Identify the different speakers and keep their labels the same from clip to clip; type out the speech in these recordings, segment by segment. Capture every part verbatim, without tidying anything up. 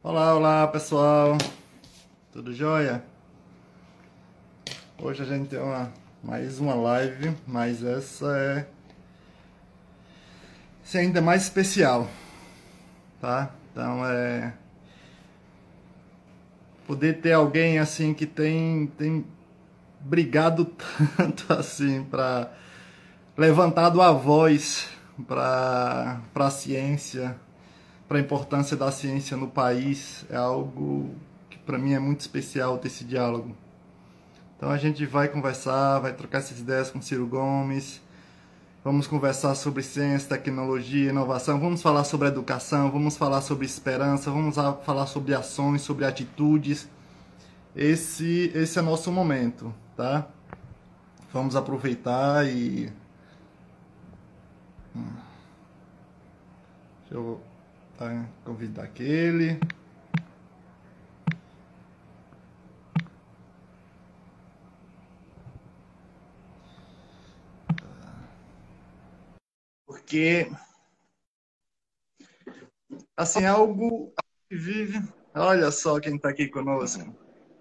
Speaker 1: Olá, olá pessoal, tudo jóia? Hoje a gente tem uma, mais uma live, mas essa é, essa é ainda mais especial, tá? Então é poder ter alguém assim que tem, tem brigado tanto assim para levantado a voz para para a ciência, para a importância da ciência no país, é algo que para mim é muito especial ter esse diálogo. Então a gente vai conversar, vai trocar essas ideias com o Ciro Gomes, vamos conversar sobre ciência, tecnologia, inovação, vamos falar sobre educação, vamos falar sobre esperança, vamos falar sobre ações, sobre atitudes. Esse, esse é nosso momento, tá? Vamos aproveitar e... Deixa eu tá, convidar aquele... Porque, assim, é algo que vive... Olha só quem está aqui conosco.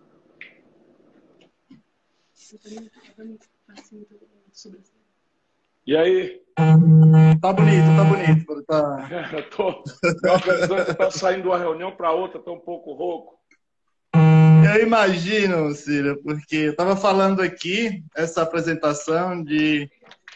Speaker 2: E aí?
Speaker 1: Tá bonito, tá bonito. Tá...
Speaker 2: Eu tô me organizando que tá saindo de uma reunião para outra, tô um pouco rouco.
Speaker 1: Eu imagino, Ciro, porque eu estava falando aqui, essa apresentação de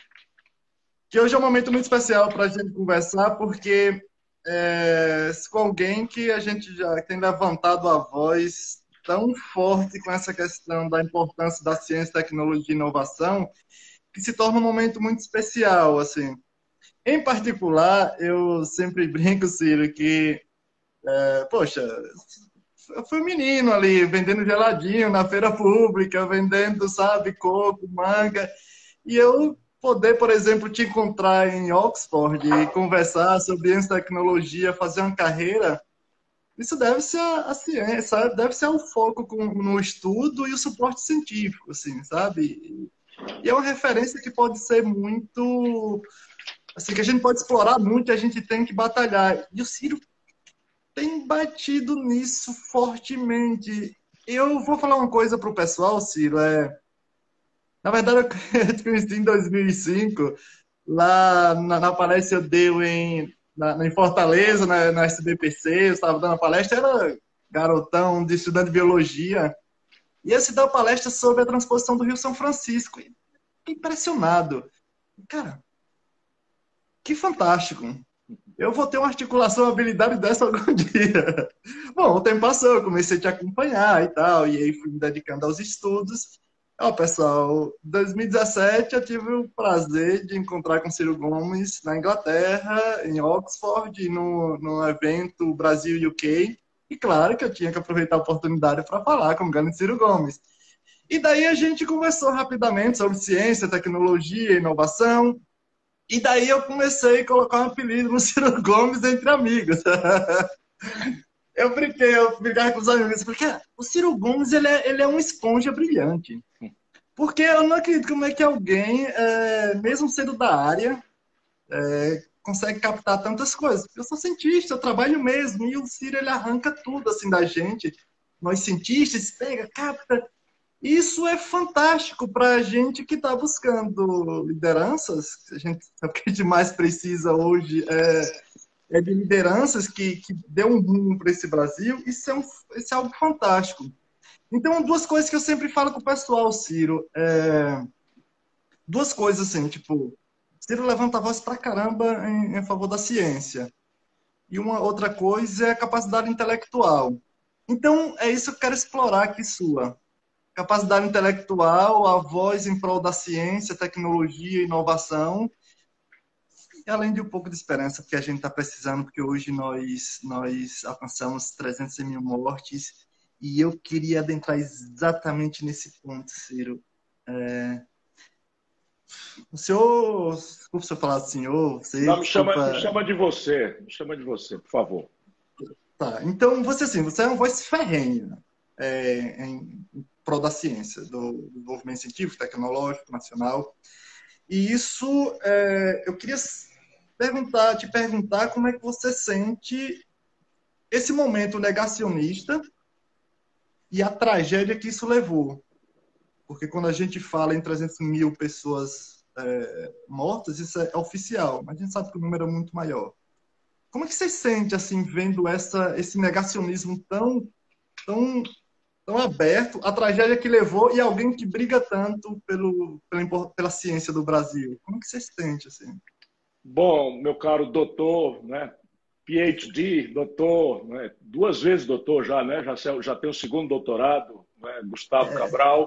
Speaker 1: que hoje é um momento muito especial para a gente conversar, porque é, com alguém que a gente já tem levantado a voz tão forte com essa questão da importância da ciência, tecnologia e inovação, que se torna um momento muito especial, assim. Em particular, eu sempre brinco, Ciro, que, é, poxa, eu fui um menino ali, vendendo geladinho na feira pública, vendendo, sabe, coco, manga. E eu poder, por exemplo, te encontrar em Oxford e conversar sobre ciência e tecnologia, fazer uma carreira, isso deve ser a, a ciência, sabe? Deve ser o foco com, no estudo e o suporte científico, assim, sabe? E é uma referência que pode ser muito, assim, que a gente pode explorar muito e a gente tem que batalhar. E o Ciro tem batido nisso fortemente. Eu vou falar uma coisa pro pessoal, Ciro. É, na verdade, eu te conheci em dois mil e cinco, lá na, na palestra que eu dei em, na, em Fortaleza, na, na S B P C. Eu estava dando a palestra, era garotão de estudante de biologia. E eu se dar palestra sobre a transposição do Rio São Francisco. E fiquei impressionado. Cara, que fantástico. Eu vou ter uma articulação, uma habilidade dessa algum dia. Bom, o tempo passou, eu comecei a te acompanhar e tal, e aí fui me dedicando aos estudos. Ó, pessoal, em dois mil e dezessete eu tive o prazer de encontrar com Ciro Gomes na Inglaterra, em Oxford, no, no evento Brasil U K. E claro que eu tinha que aproveitar a oportunidade para falar com o grande Ciro Gomes. E daí a gente conversou rapidamente sobre ciência, tecnologia, inovação. E daí eu comecei a colocar um apelido no Ciro Gomes entre amigos. Eu brinquei, eu brincava com os amigos, porque o Ciro Gomes ele é, ele é uma esponja brilhante. Porque eu não acredito como é que alguém, é, mesmo sendo da área, é, consegue captar tantas coisas. Eu sou cientista, eu trabalho mesmo, e o Ciro ele arranca tudo assim da gente. Nós cientistas, pega, capta. Isso é fantástico para a gente que está buscando lideranças. A gente, o que a gente mais precisa hoje é é de lideranças que, que deu um rumo para esse Brasil. Isso é, um, isso é algo fantástico. Então, duas coisas que eu sempre falo com o pessoal, Ciro. É, duas coisas assim, tipo, Ciro levanta a voz pra caramba em, em favor da ciência. E uma outra coisa é a capacidade intelectual. Então, é isso que eu quero explorar aqui sua. Capacidade intelectual, a voz em prol da ciência, tecnologia, inovação, e além de um pouco de esperança, porque a gente está precisando, porque hoje nós, nós alcançamos trezentas mil mortes, e eu queria adentrar exatamente nesse ponto, Ciro. É... O senhor, desculpa se eu falar senhor, você,
Speaker 2: Não, me chama, me
Speaker 1: desculpa.
Speaker 2: chama de você, me chama de você, por favor.
Speaker 1: Tá, então você assim, você é uma voz ferrenha é, em, em prol da ciência, do desenvolvimento científico, tecnológico, nacional. E isso, é, eu queria perguntar, te perguntar como é que você sente esse momento negacionista e a tragédia que isso levou. Porque quando a gente fala em trezentas mil pessoas é, mortas, isso é oficial, mas a gente sabe que o número é muito maior. Como é que você sente, assim, vendo essa, esse negacionismo tão, tão, tão aberto, a tragédia que levou e alguém que briga tanto pelo, pela, pela ciência do Brasil? Como é que você sente, assim?
Speaker 2: Bom, meu caro doutor, né? PhD, doutor, né? Duas vezes doutor já, né? Já, já tem o segundo doutorado, né? Gustavo Cabral,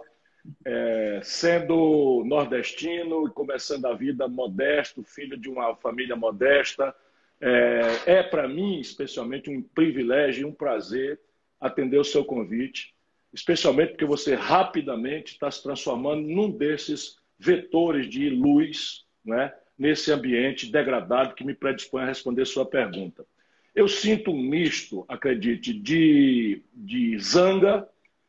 Speaker 2: é, sendo nordestino e começando a vida modesto, filho de uma família modesta. É, é para mim, especialmente, um privilégio e um prazer atender o seu convite, especialmente porque você rapidamente está se transformando num desses vetores de luz, né? Nesse ambiente degradado que me predispõe a responder sua pergunta. Eu sinto um misto, acredite, de, de zanga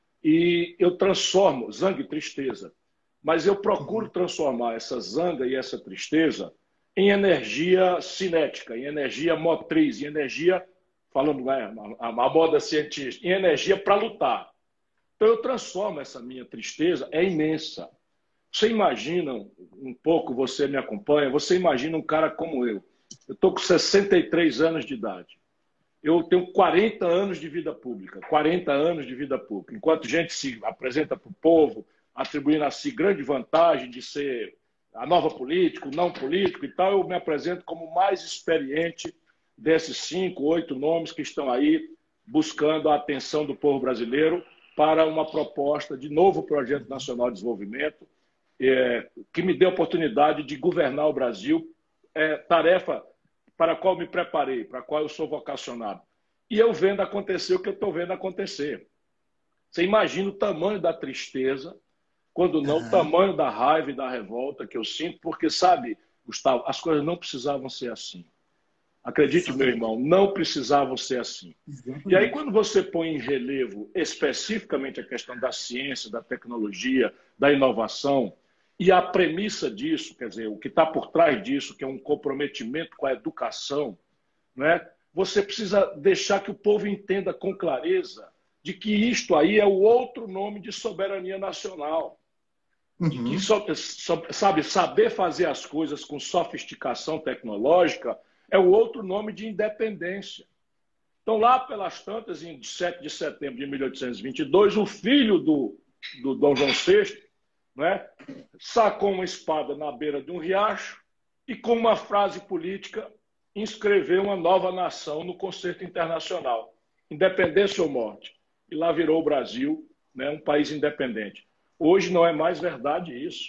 Speaker 2: e eu transformo, zanga e tristeza, mas eu procuro transformar essa zanga e essa tristeza em energia cinética, em energia motriz, em energia, falando né, a, a moda cientista, em energia para lutar. Então eu transformo essa minha tristeza, é imensa. Você imagina, um pouco você me acompanha, você imagina um cara como eu. Eu estou com sessenta e três anos de idade. Eu tenho quarenta anos de vida pública, quarenta anos de vida pública. Enquanto gente se apresenta para o povo, atribuindo a si grande vantagem de ser a nova político, não político e tal, eu me apresento como o mais experiente desses cinco, oito nomes que estão aí buscando a atenção do povo brasileiro para uma proposta de novo projeto nacional de desenvolvimento, É, que me deu a oportunidade de governar o Brasil, é, tarefa para a qual me preparei, para a qual eu sou vocacionado. E eu vendo acontecer o que eu estou vendo acontecer. Você imagina o tamanho da tristeza, quando não o tamanho da raiva e da revolta que eu sinto, porque, sabe, Gustavo, as coisas não precisavam ser assim. Acredite, meu irmão, não precisavam ser assim. Exatamente. E aí, quando você põe em relevo especificamente a questão da ciência, da tecnologia, da inovação, e a premissa disso, quer dizer, o que está por trás disso, que é um comprometimento com a educação, né? Você precisa deixar que o povo entenda com clareza de que isto aí é o outro nome de soberania nacional. Uhum. De que, sabe, saber fazer as coisas com sofisticação tecnológica é o outro nome de independência. Então, lá pelas tantas, em sete de setembro de mil oitocentos e vinte e dois, o filho do, do Dom João sexto, né, sacou uma espada na beira de um riacho e, com uma frase política, inscreveu uma nova nação no concerto internacional. Independência ou morte. E lá virou o Brasil, né, um país independente. Hoje não é mais verdade isso.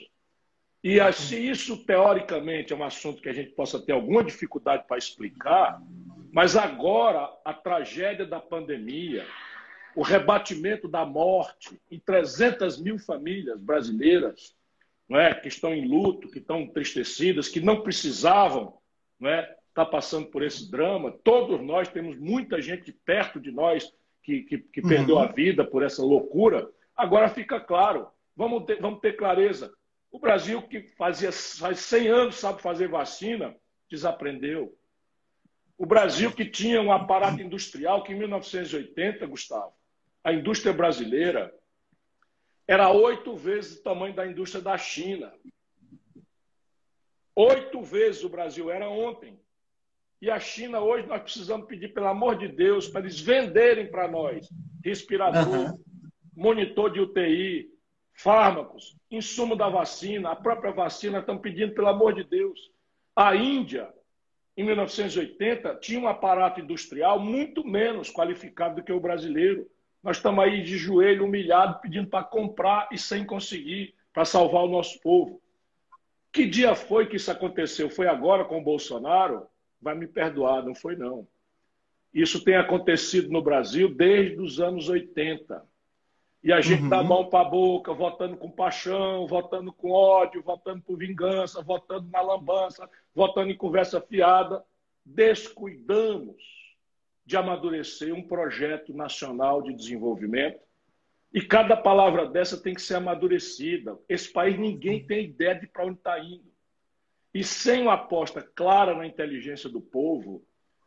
Speaker 2: E se isso, teoricamente, é um assunto que a gente possa ter alguma dificuldade para explicar, mas agora a tragédia da pandemia, o rebatimento da morte em trezentas mil famílias brasileiras, não é, que estão em luto, que estão entristecidas, que não precisavam, não é, estar passando por esse drama. Todos nós temos muita gente perto de nós que, que, que uhum. perdeu a vida por essa loucura. Agora fica claro, vamos ter, vamos ter clareza. O Brasil, que fazia faz cem anos sabe fazer vacina, desaprendeu. O Brasil, que tinha um aparato industrial que em mil novecentos e oitenta, Gustavo, a indústria brasileira era oito vezes o tamanho da indústria da China. Oito vezes o Brasil era ontem. E a China, hoje, nós precisamos pedir, pelo amor de Deus, para eles venderem para nós respirador, uhum. monitor de U T I, fármacos, insumo da vacina, a própria vacina, estão pedindo, pelo amor de Deus. A Índia, em mil novecentos e oitenta, tinha um aparato industrial muito menos qualificado do que o brasileiro. Nós estamos aí de joelho, humilhado, pedindo para comprar e sem conseguir, para salvar o nosso povo. Que dia foi que isso aconteceu? Foi agora com o Bolsonaro? Vai me perdoar, não foi não. Isso tem acontecido no Brasil desde os anos oitenta. E a gente uhum. dá a mão para a boca, votando com paixão, votando com ódio, votando por vingança, votando na lambança, votando em conversa fiada. Descuidamos de amadurecer um projeto nacional de desenvolvimento. E cada palavra dessa tem que ser amadurecida. Esse país, ninguém tem ideia de para onde está indo. E sem uma aposta clara na inteligência do povo,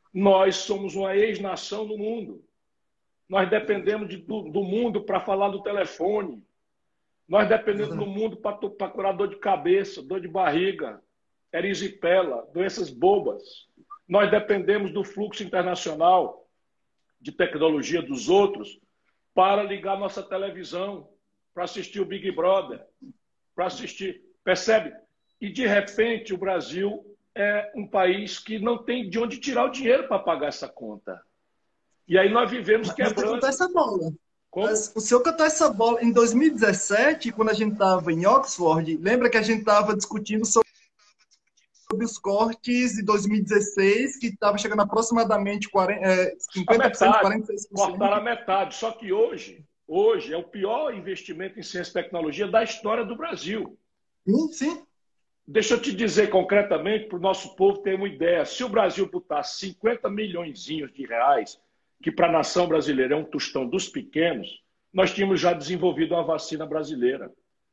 Speaker 2: Nós somos uma ex-nação no mundo. Nós dependemos de, do, do mundo para falar do telefone. Nós dependemos do mundo para curar dor de cabeça, dor de barriga, erisipela, doenças bobas. Nós dependemos do fluxo internacional de tecnologia dos outros para ligar nossa televisão, para assistir o Big Brother, para assistir... Percebe? E, de repente, o Brasil é um país que não tem de onde tirar o dinheiro para pagar essa conta. E aí nós vivemos quebrando...
Speaker 1: Mas essa bola.
Speaker 2: Como?
Speaker 1: Mas o senhor cantou essa bola em dois mil e dezessete, quando a gente estava em Oxford. Lembra que a gente estava discutindo sobre sobre os cortes de dois mil e dezesseis, que estava chegando aproximadamente quarenta, é, cinquenta por cento, quarenta e seis por cento.
Speaker 2: Cortaram a metade. Só que hoje, hoje é o pior investimento em ciência e tecnologia da história do Brasil.
Speaker 1: Sim, sim.
Speaker 2: Deixa eu te dizer concretamente, para o nosso povo ter uma ideia. Se o Brasil botasse cinquenta milhões de reais, que para a nação brasileira é um tostão dos pequenos, nós tínhamos já desenvolvido uma vacina brasileira.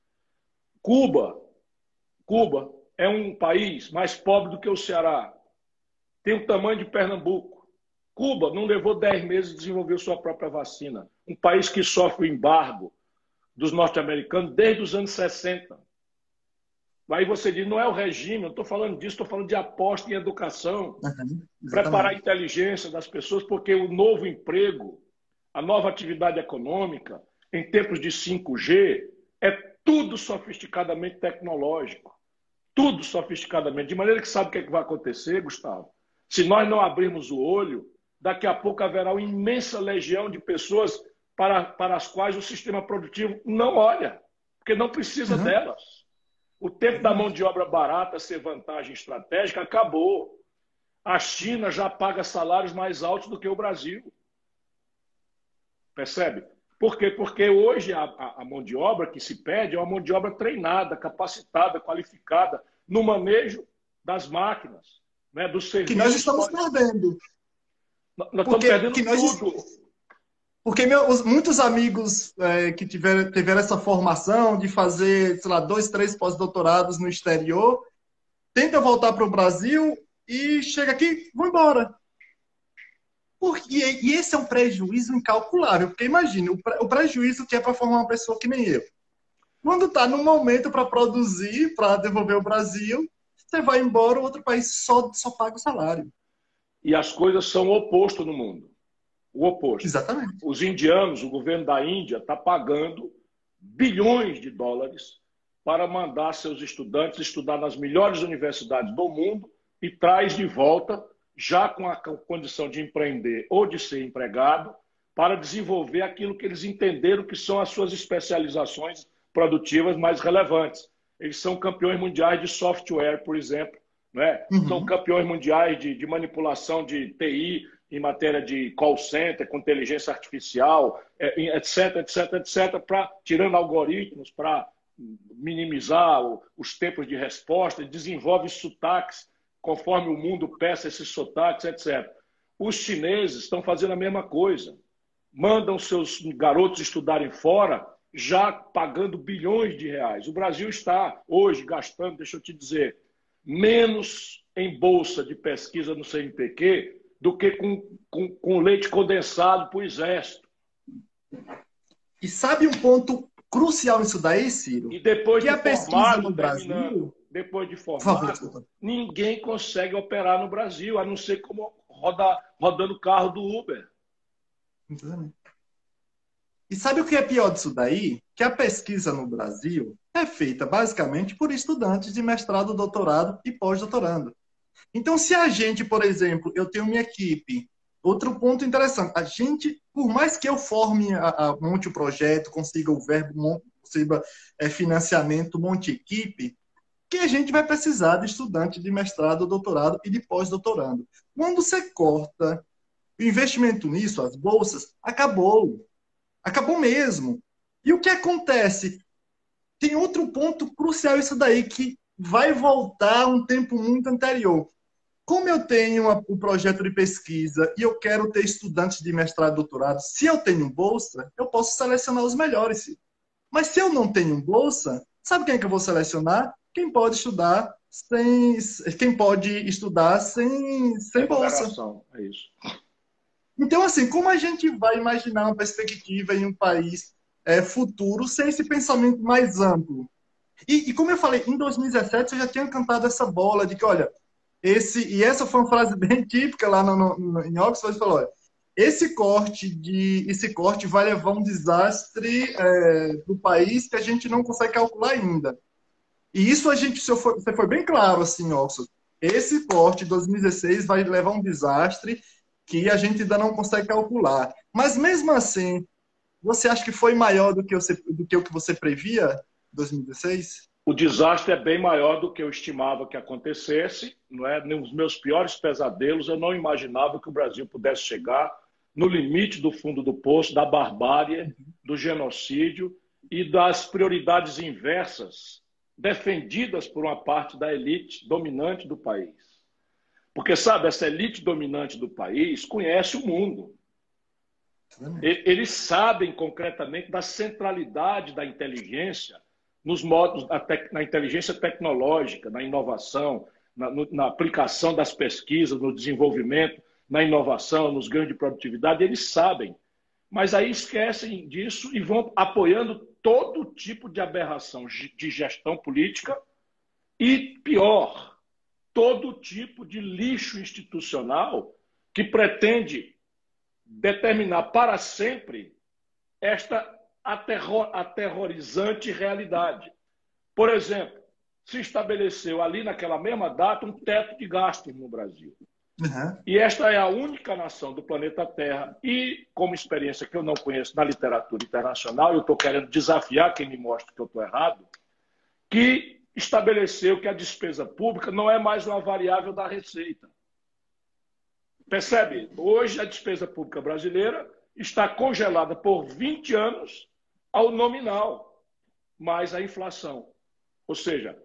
Speaker 2: Cuba, Cuba é um país mais pobre do que o Ceará. Tem o tamanho de Pernambuco. Cuba não levou dez meses de desenvolver sua própria vacina. Um país que sofre o embargo dos norte-americanos desde os anos sessenta. Aí você diz, não é o regime, eu estou falando disso, estou falando de aposta em educação, uhum, preparar a inteligência das pessoas, porque o novo emprego, a nova atividade econômica, em tempos de cinco G, é tudo sofisticadamente tecnológico. Tudo sofisticadamente. De maneira que sabe o que, é que vai acontecer, Gustavo? Se nós não abrirmos o olho, daqui a pouco haverá uma imensa legião de pessoas para, para as quais o sistema produtivo não olha, porque não precisa uhum. delas. O tempo da mão de obra barata ser vantagem estratégica acabou. A China já paga salários mais altos do que o Brasil. Percebe? Por quê? Porque hoje a, a, a mão de obra que se pede é uma mão de obra treinada, capacitada, qualificada no manejo das máquinas, né, dos serviços.
Speaker 1: Que nós estamos perdendo.
Speaker 2: Nós porque, estamos perdendo
Speaker 1: que nós...
Speaker 2: tudo.
Speaker 1: Porque meus, muitos amigos é, que tiveram, tiveram essa formação de fazer, sei lá, dois, três pós-doutorados no exterior, tentam voltar para o Brasil e chega aqui, vão embora. Porque, e esse é um prejuízo incalculável, porque imagine, o, pre, o prejuízo que é para formar uma pessoa que nem eu. Quando está no momento para produzir, para devolver ao Brasil, você vai embora, o outro país só, só paga o salário.
Speaker 2: E as coisas são o oposto no mundo. O oposto.
Speaker 1: Exatamente.
Speaker 2: Os indianos, o governo da Índia, está pagando bilhões de dólares para mandar seus estudantes estudar nas melhores universidades do mundo e traz de volta já com a condição de empreender ou de ser empregado, para desenvolver aquilo que eles entenderam que são as suas especializações produtivas mais relevantes. Eles são campeões mundiais de software, por exemplo, né? Uhum. São campeões mundiais de, de manipulação de T I em matéria de call center, com inteligência artificial, etc, etc, etc, pra, tirando algoritmos para minimizar os tempos de resposta, desenvolve sotaques conforme o mundo peça esses sotaques, etcétera. Os chineses estão fazendo a mesma coisa. Mandam seus garotos estudarem fora, já pagando bilhões de reais. O Brasil está, hoje, gastando, deixa eu te dizer, menos em bolsa de pesquisa no C N P Q do que com, com, com leite condensado para o Exército.
Speaker 1: E sabe um ponto crucial nisso daí, Ciro?
Speaker 2: E depois
Speaker 1: que
Speaker 2: de
Speaker 1: a pesquisa
Speaker 2: formado,
Speaker 1: no Brasil...
Speaker 2: Depois de formado, ninguém consegue operar no Brasil, a não ser como rodar, rodando o carro do Uber.
Speaker 1: E sabe o que é pior disso daí? Que a pesquisa no Brasil é feita basicamente por estudantes de mestrado, doutorado e pós-doutorando. Então, se a gente, por exemplo, eu tenho minha equipe, outro ponto interessante, a gente, por mais que eu forme, a, a, monte o projeto, consiga o verbo, consiga é, financiamento, monte equipe, que a gente vai precisar de estudante de mestrado, doutorado e de pós-doutorando. Quando você corta o investimento nisso, as bolsas, acabou. Acabou mesmo. E o que acontece? Tem outro ponto crucial isso daí, que vai voltar a um tempo muito anterior. Como eu tenho o um projeto de pesquisa e eu quero ter estudantes de mestrado e doutorado, se eu tenho bolsa, eu posso selecionar os melhores. Mas se eu não tenho bolsa, sabe quem é que eu vou selecionar? Quem pode estudar sem quem pode estudar sem, sem bolsa.
Speaker 2: É isso.
Speaker 1: Então, assim, como a gente vai imaginar uma perspectiva em um país é, futuro sem esse pensamento mais amplo? E, e como eu falei, em dois mil e dezessete eu já tinha cantado essa bola de que, olha, esse, e essa foi uma frase bem típica lá no, no, em Oxford, falou, olha, esse corte, de, esse corte vai levar um desastre é, do país que a gente não consegue calcular ainda. E isso a gente, você foi, você foi bem claro, assim, Oxford. Esse corte de dois mil e dezesseis vai levar um desastre que a gente ainda não consegue calcular. Mas mesmo assim, você acha que foi maior do que, você, do que o que você previa em dois mil e dezesseis?
Speaker 2: O desastre é bem maior do que eu estimava que acontecesse. Não é? Nos meus piores pesadelos, eu não imaginava que o Brasil pudesse chegar no limite do fundo do poço, da barbárie, do genocídio e das prioridades inversas defendidas por uma parte da elite dominante do país. Porque, sabe, essa elite dominante do país conhece o mundo. Eles sabem concretamente da centralidade da inteligência nos modos, na inteligência tecnológica, na inovação, na, na aplicação das pesquisas, no desenvolvimento, na inovação, nos ganhos de produtividade, eles sabem. Mas aí esquecem disso e vão apoiando todo tipo de aberração de gestão política e, pior, todo tipo de lixo institucional que pretende determinar para sempre esta aterror, aterrorizante realidade. Por exemplo, se estabeleceu ali naquela mesma data um teto de gastos no Brasil. Uhum. E esta é a única nação do planeta Terra e, como experiência que eu não conheço na literatura internacional, eu estou querendo desafiar quem me mostra que eu estou errado, que estabeleceu que a despesa pública não é mais uma variável da receita. Percebe? Hoje a despesa pública brasileira está congelada por vinte anos ao nominal, mais a inflação. Ou seja,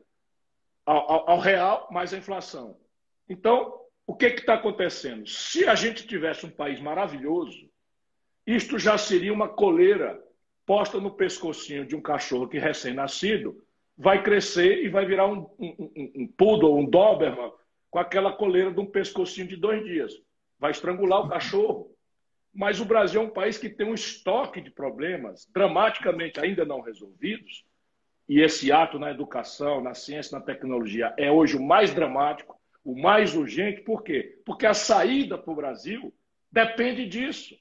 Speaker 2: ao, ao real, mais a inflação. Então, o que está acontecendo? Se a gente tivesse um país maravilhoso, isto já seria uma coleira posta no pescocinho de um cachorro que recém-nascido vai crescer e vai virar um, um, um, um poodle, um doberman, com aquela coleira de um pescocinho de dois dias. Vai estrangular o cachorro. Mas o Brasil é um país que tem um estoque de problemas dramaticamente ainda não resolvidos, e esse ato na educação, na ciência, na tecnologia é hoje o mais dramático, o mais urgente. Por quê? Porque a saída para o Brasil depende disso.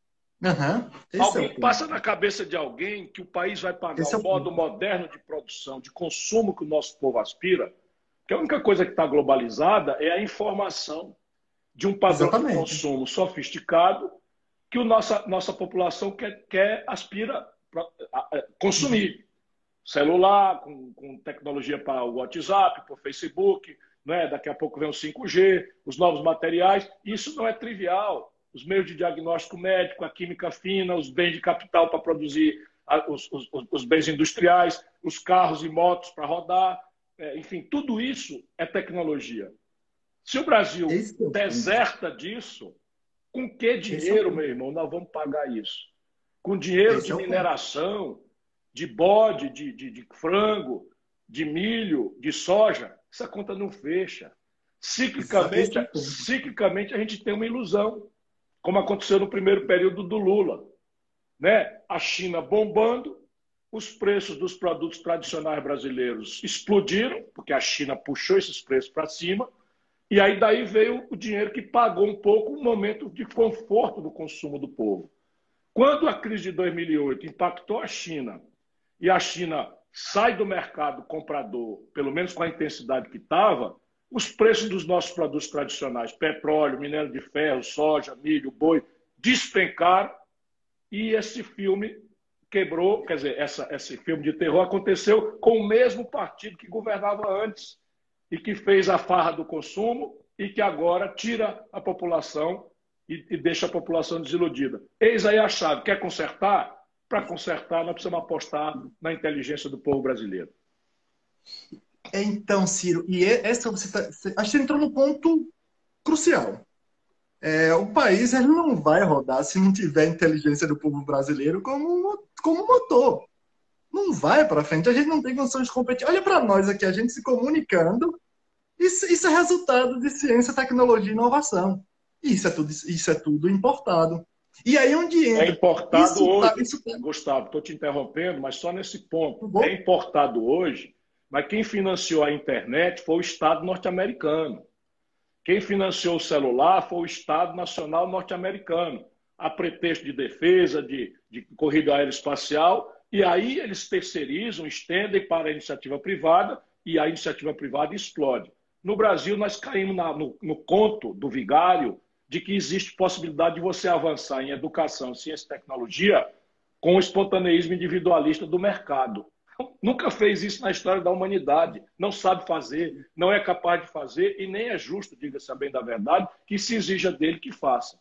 Speaker 1: Uhum.
Speaker 2: Alguém
Speaker 1: é
Speaker 2: passa na cabeça de alguém que o país vai pagar esse o é o modo moderno de produção, de consumo que o nosso povo aspira, que a única coisa que está globalizada é a informação de um padrão Exatamente. de consumo sofisticado que a nossa, nossa população quer, quer aspira a consumir. Uhum. Celular, com, com tecnologia para o WhatsApp, para o Facebook, né? Daqui a pouco vem o cinco G, os novos materiais. Isso não é trivial. Os meios de diagnóstico médico, a química fina, os bens de capital para produzir os, os, os bens industriais, os carros e motos para rodar, é, enfim, tudo isso é tecnologia. Se o Brasil é deserta disso, com que dinheiro, é meu irmão, nós vamos pagar isso? Com dinheiro Esse de é mineração, de bode, de, de, de frango, de milho, de soja, essa conta não fecha. Ciclicamente, ciclicamente a gente tem uma ilusão, como aconteceu no primeiro período do Lula. Né? A China bombando, os preços dos produtos tradicionais brasileiros explodiram, porque a China puxou esses preços para cima, e aí daí veio o dinheiro que pagou um pouco o momento de conforto do consumo do povo. Quando a crise de dois mil e oito impactou a China, e a China sai do mercado comprador, pelo menos com a intensidade que estava, os preços dos nossos produtos tradicionais, petróleo, minério de ferro, soja, milho, boi, despencaram, e esse filme quebrou, quer dizer, essa, esse filme de terror aconteceu com o mesmo partido que governava antes e que fez a farra do consumo e que agora tira a população e, e deixa a população desiludida. Eis aí a chave. Quer consertar? Para consertar, nós precisamos apostar na inteligência do povo brasileiro.
Speaker 1: Então, Ciro, e essa você tá, você, acho que você entrou no ponto crucial. É, o país ele não vai rodar se não tiver inteligência do povo brasileiro como, como motor. Não vai para frente. A gente não tem condições de competir. Olha para nós aqui, a gente se comunicando Isso, isso é resultado de ciência, tecnologia e inovação. Isso é tudo, isso é tudo importado. E aí onde
Speaker 2: É
Speaker 1: entra?
Speaker 2: importado
Speaker 1: Isso tá,
Speaker 2: hoje,
Speaker 1: isso tá...
Speaker 2: Gustavo, estou te interrompendo, mas só nesse ponto. É importado hoje, mas quem financiou a internet foi o Estado norte-americano. Quem financiou o celular foi o Estado Nacional norte-americano, a pretexto de defesa, de, de corrida aeroespacial, e aí eles terceirizam, estendem para a iniciativa privada, e a iniciativa privada explode. No Brasil, nós caímos na, no, no conto do vigário de que existe possibilidade de você avançar em educação, ciência e tecnologia com o espontaneísmo individualista do mercado. Nunca fez isso na história da humanidade. Não sabe fazer, não é capaz de fazer e nem é justo, diga-se a bem da verdade, que se exija dele que faça.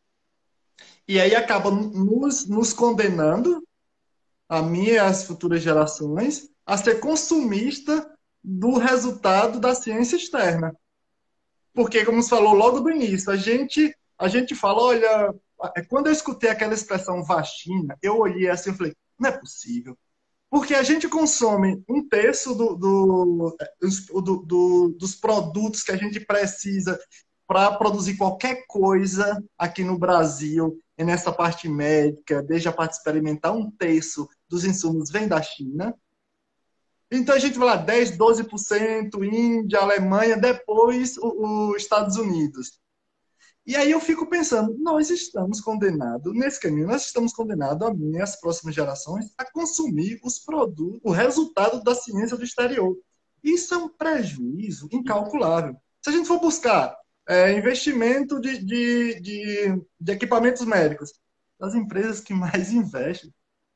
Speaker 1: E aí acaba nos, nos condenando, a mim e as futuras gerações, a ser consumista do resultado da ciência externa. Porque, como você falou logo do início, a gente, a gente fala, olha, quando eu escutei aquela expressão vacina, eu olhei assim e falei, não é possível. Porque a gente consome um terço do, do, do, do, dos produtos que a gente precisa para produzir qualquer coisa aqui no Brasil, e nessa parte médica, desde a parte experimental, um terço dos insumos vem da China. Então a gente vai lá, dez, doze por cento, Índia, Alemanha, depois os Estados Unidos. E aí eu fico pensando, nós estamos condenados, nesse caminho, nós estamos condenados, a mim e as próximas gerações, a consumir os produtos, o resultado da ciência do exterior. Isso é um prejuízo incalculável. Se a gente for buscar é, investimento de, de, de, de equipamentos médicos, das empresas que mais investem.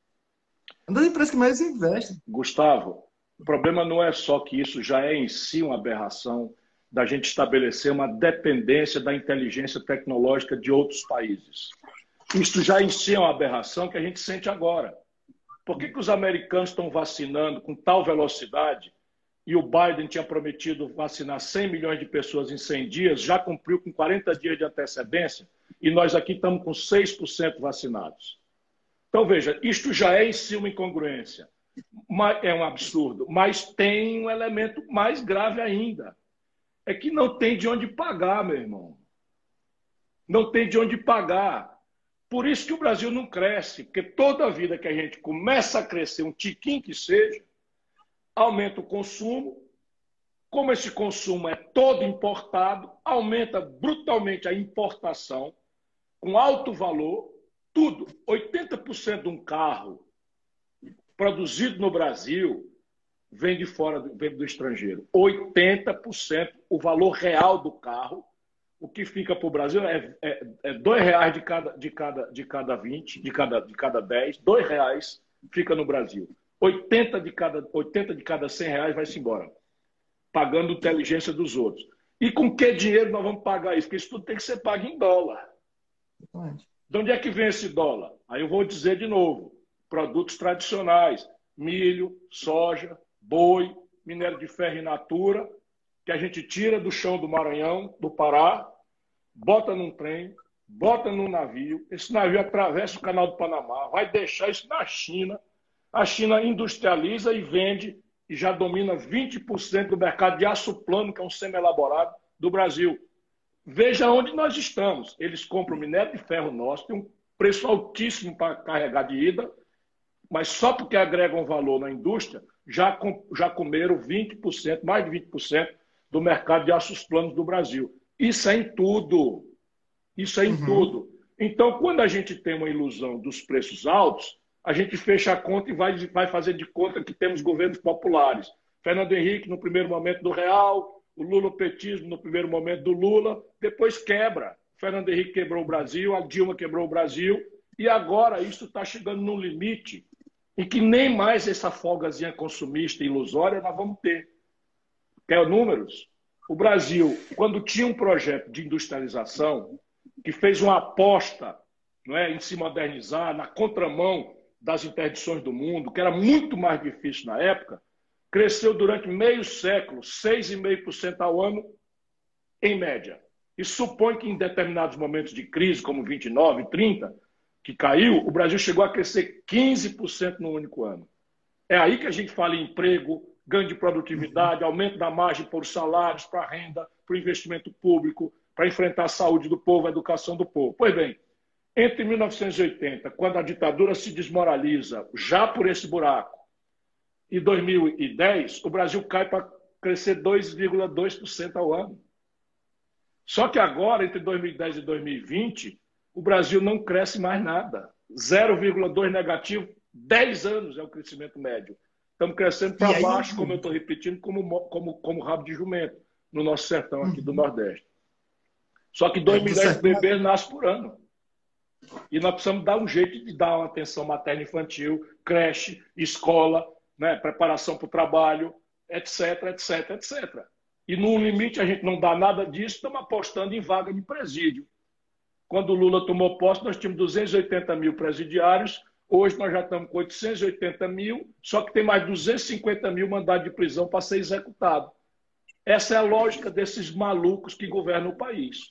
Speaker 1: Das empresas que mais investem.
Speaker 2: Gustavo, o problema não é só que isso já é em si uma aberração da gente estabelecer uma dependência da inteligência tecnológica de outros países. Isso já em si é uma aberração que a gente sente agora. Por que que os americanos estão vacinando com tal velocidade e o Biden tinha prometido vacinar cem milhões de pessoas em cem dias, já cumpriu com quarenta dias de antecedência e nós aqui estamos com seis por cento vacinados? Então, veja, isto já é em si uma incongruência. É um absurdo, mas tem um elemento mais grave ainda. É que não tem de onde pagar, meu irmão. Não tem de onde pagar. Por isso que o Brasil não cresce, porque toda vida que a gente começa a crescer, um tiquinho que seja, aumenta o consumo. Como esse consumo é todo importado, aumenta brutalmente a importação, com alto valor, tudo. oitenta por cento de um carro produzido no Brasil vem de fora, vem do estrangeiro. oitenta por cento o valor real do carro. O que fica para o Brasil é, é, é dois reais de cada, de, cada, de cada vinte, de cada, de cada dez, dois reais fica no Brasil. oitenta de cada, oitenta de cada cem reais vai-se embora, pagando inteligência dos outros. E com que dinheiro nós vamos pagar isso? Porque isso tudo tem que ser pago em dólar. De onde é que vem esse dólar? Aí eu vou dizer de novo, produtos tradicionais, milho, soja, boi, minério de ferro in natura, que a gente tira do chão do Maranhão, do Pará, bota num trem, bota num navio, esse navio atravessa o canal do Panamá, vai deixar isso na China, a China industrializa e vende e já domina vinte por cento do mercado de aço plano, que é um semi-elaborado, do Brasil. Veja onde nós estamos. Eles compram minério de ferro nosso, tem um preço altíssimo para carregar de ida, mas só porque agregam valor na indústria, já, já comeram vinte por cento, mais de vinte por cento do mercado de aços planos do Brasil. Isso é em tudo. Isso é em uhum. tudo. Então, quando a gente tem uma ilusão dos preços altos, a gente fecha a conta e vai, vai fazer de conta que temos governos populares. Fernando Henrique, no primeiro momento do Real, o Lula-petismo, no primeiro momento do Lula, depois quebra. Fernando Henrique quebrou o Brasil, a Dilma quebrou o Brasil, e agora isso está chegando num limite em que nem mais essa folgazinha consumista e ilusória nós vamos ter. Quer números? O Brasil, quando tinha um projeto de industrialização, que fez uma aposta, não é, em se modernizar, na contramão das interdições do mundo, que era muito mais difícil na época, cresceu durante meio século, seis vírgula cinco por cento ao ano, em média. E supõe que em determinados momentos de crise, como vinte e nove, trinta, que caiu, o Brasil chegou a crescer quinze por cento no único ano. É aí que a gente fala em emprego, ganho de produtividade, aumento da margem para os salários, para a renda, para o investimento público, para enfrentar a saúde do povo, a educação do povo. Pois bem, entre mil novecentos e oitenta, quando a ditadura se desmoraliza já por esse buraco, e dois mil e dez, o Brasil cai para crescer dois vírgula dois por cento ao ano. Só que agora, entre dois mil e dez e dois mil e vinte, o Brasil não cresce mais nada. zero vírgula dois negativo, dez anos é o crescimento médio. Estamos crescendo para baixo, como eu estou repetindo, como, como, como rabo de jumento, no nosso sertão aqui do Nordeste. Só que dois mil e dez bebês nascem por ano. E nós precisamos dar um jeito de dar uma atenção materno-infantil, creche, escola, né, preparação para o trabalho, etc, etc, etcétera. E no limite a gente não dá nada disso, estamos apostando em vaga de presídio. Quando o Lula tomou posse, nós tínhamos duzentos e oitenta mil presidiários, hoje nós já estamos com oitocentos e oitenta mil, só que tem mais duzentos e cinquenta mil mandados de prisão para ser executado. Essa é a lógica desses malucos que governam o país.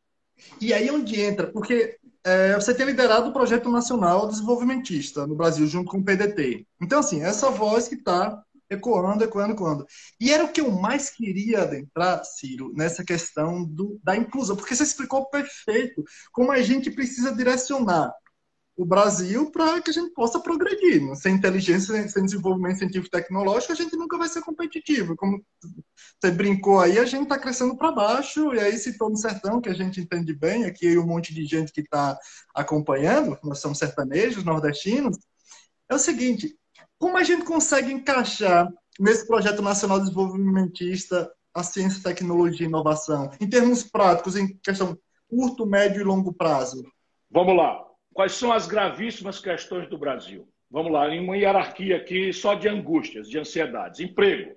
Speaker 1: E aí onde entra, porque é, você tem liderado o Projeto Nacional Desenvolvimentista no Brasil, junto com o P D T. Então, assim, essa voz que está ecoando, ecoando, ecoando. E era o que eu mais queria adentrar, Ciro, nessa questão do, da inclusão, porque você explicou perfeito como a gente precisa direcionar o Brasil para que a gente possa progredir. Sem inteligência, sem desenvolvimento científico e tecnológico, a gente nunca vai ser competitivo. Como você brincou aí, a gente está crescendo para baixo, e aí citou no sertão, que a gente entende bem, aqui um monte de gente que está acompanhando, nós somos sertanejos, nordestinos. É o seguinte, como a gente consegue encaixar nesse projeto nacional desenvolvimentista a ciência, tecnologia e inovação, em termos práticos, em questão curto, médio e longo prazo?
Speaker 2: Vamos lá. Quais são as gravíssimas questões do Brasil? Vamos lá, em uma hierarquia aqui só de angústias, de ansiedades. Emprego.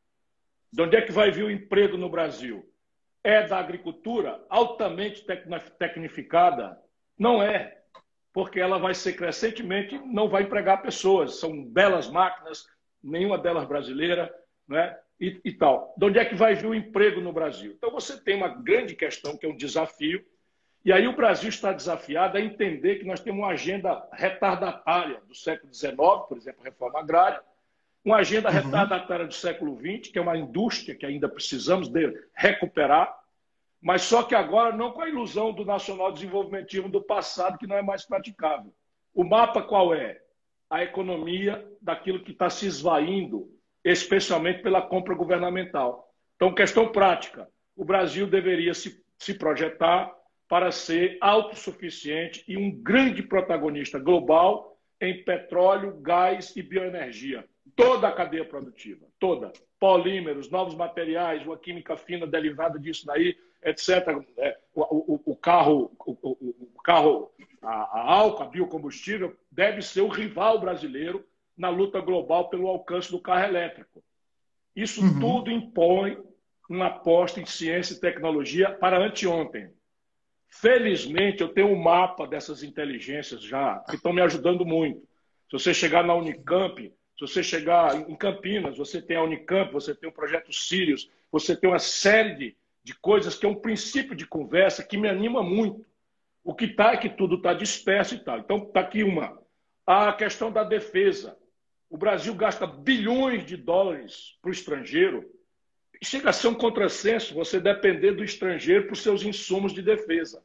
Speaker 2: De onde é que vai vir o emprego no Brasil? É da agricultura altamente tecnificada? Não é, porque ela vai ser crescentemente, não vai empregar pessoas. São belas máquinas, nenhuma delas brasileira, né? e, e tal. De onde é que vai vir o emprego no Brasil? Então você tem uma grande questão, que é um desafio. E aí o Brasil está desafiado a entender que nós temos uma agenda retardatária do século dezenove, por exemplo, a reforma agrária, uma agenda uhum. retardatária do século vinte, que é uma indústria que ainda precisamos de recuperar, mas só que agora não com a ilusão do nacional desenvolvimentismo do passado, que não é mais praticável. O mapa qual é? A economia daquilo que está se esvaindo, especialmente pela compra governamental. Então, questão prática, o Brasil deveria se, se projetar para ser autossuficiente e um grande protagonista global em petróleo, gás e bioenergia. Toda a cadeia produtiva, toda. Polímeros, novos materiais, uma química fina derivada disso daí, etcétera. O, o, o carro, o, o carro a, a álcool, a biocombustível, deve ser o rival brasileiro na luta global pelo alcance do carro elétrico. Isso uhum. tudo impõe uma aposta em ciência e tecnologia para anteontem. Felizmente, eu tenho um mapa dessas inteligências já, que estão me ajudando muito. Se você chegar na Unicamp, se você chegar em Campinas, você tem a Unicamp, você tem o projeto Sirius, você tem uma série de, de coisas que é um princípio de conversa que me anima muito. O que está é que tudo está disperso e tal. Então, está aqui uma. A questão da defesa. O Brasil gasta bilhões de dólares para o estrangeiro. Chega a ser um contrassenso você depender do estrangeiro para os seus insumos de defesa.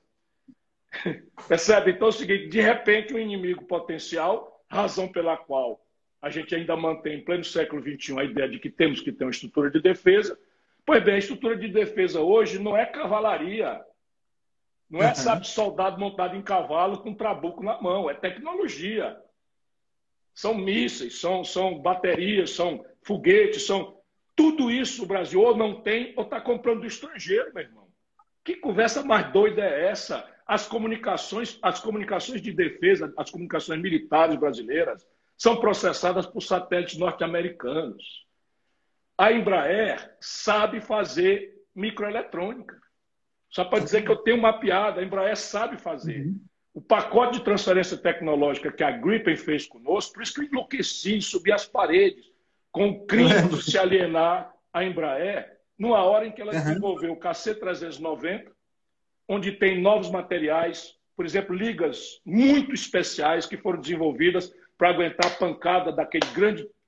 Speaker 2: Percebe? Então é o seguinte, de repente, um inimigo potencial, razão pela qual a gente ainda mantém em pleno século vinte e um a ideia de que temos que ter uma estrutura de defesa. Pois bem, a estrutura de defesa hoje não é cavalaria, não é, uhum. sabe, soldado montado em cavalo com trabuco na mão, é tecnologia. São mísseis, são, são baterias, são foguetes, são... Tudo isso o Brasil ou não tem ou está comprando do estrangeiro, meu irmão. Que conversa mais doida é essa? As comunicações, as comunicações de defesa, as comunicações militares brasileiras são processadas por satélites norte-americanos. A Embraer sabe fazer microeletrônica. Só para dizer que eu tenho mapeado, a Embraer sabe fazer. Uhum. O pacote de transferência tecnológica que a Gripen fez conosco, por isso que eu enlouqueci, subi as paredes, com o crime de se alienar a Embraer, numa hora em que ela desenvolveu o K C trezentos e noventa, onde tem novos materiais, por exemplo, ligas muito especiais que foram desenvolvidas para aguentar a pancada daquele grande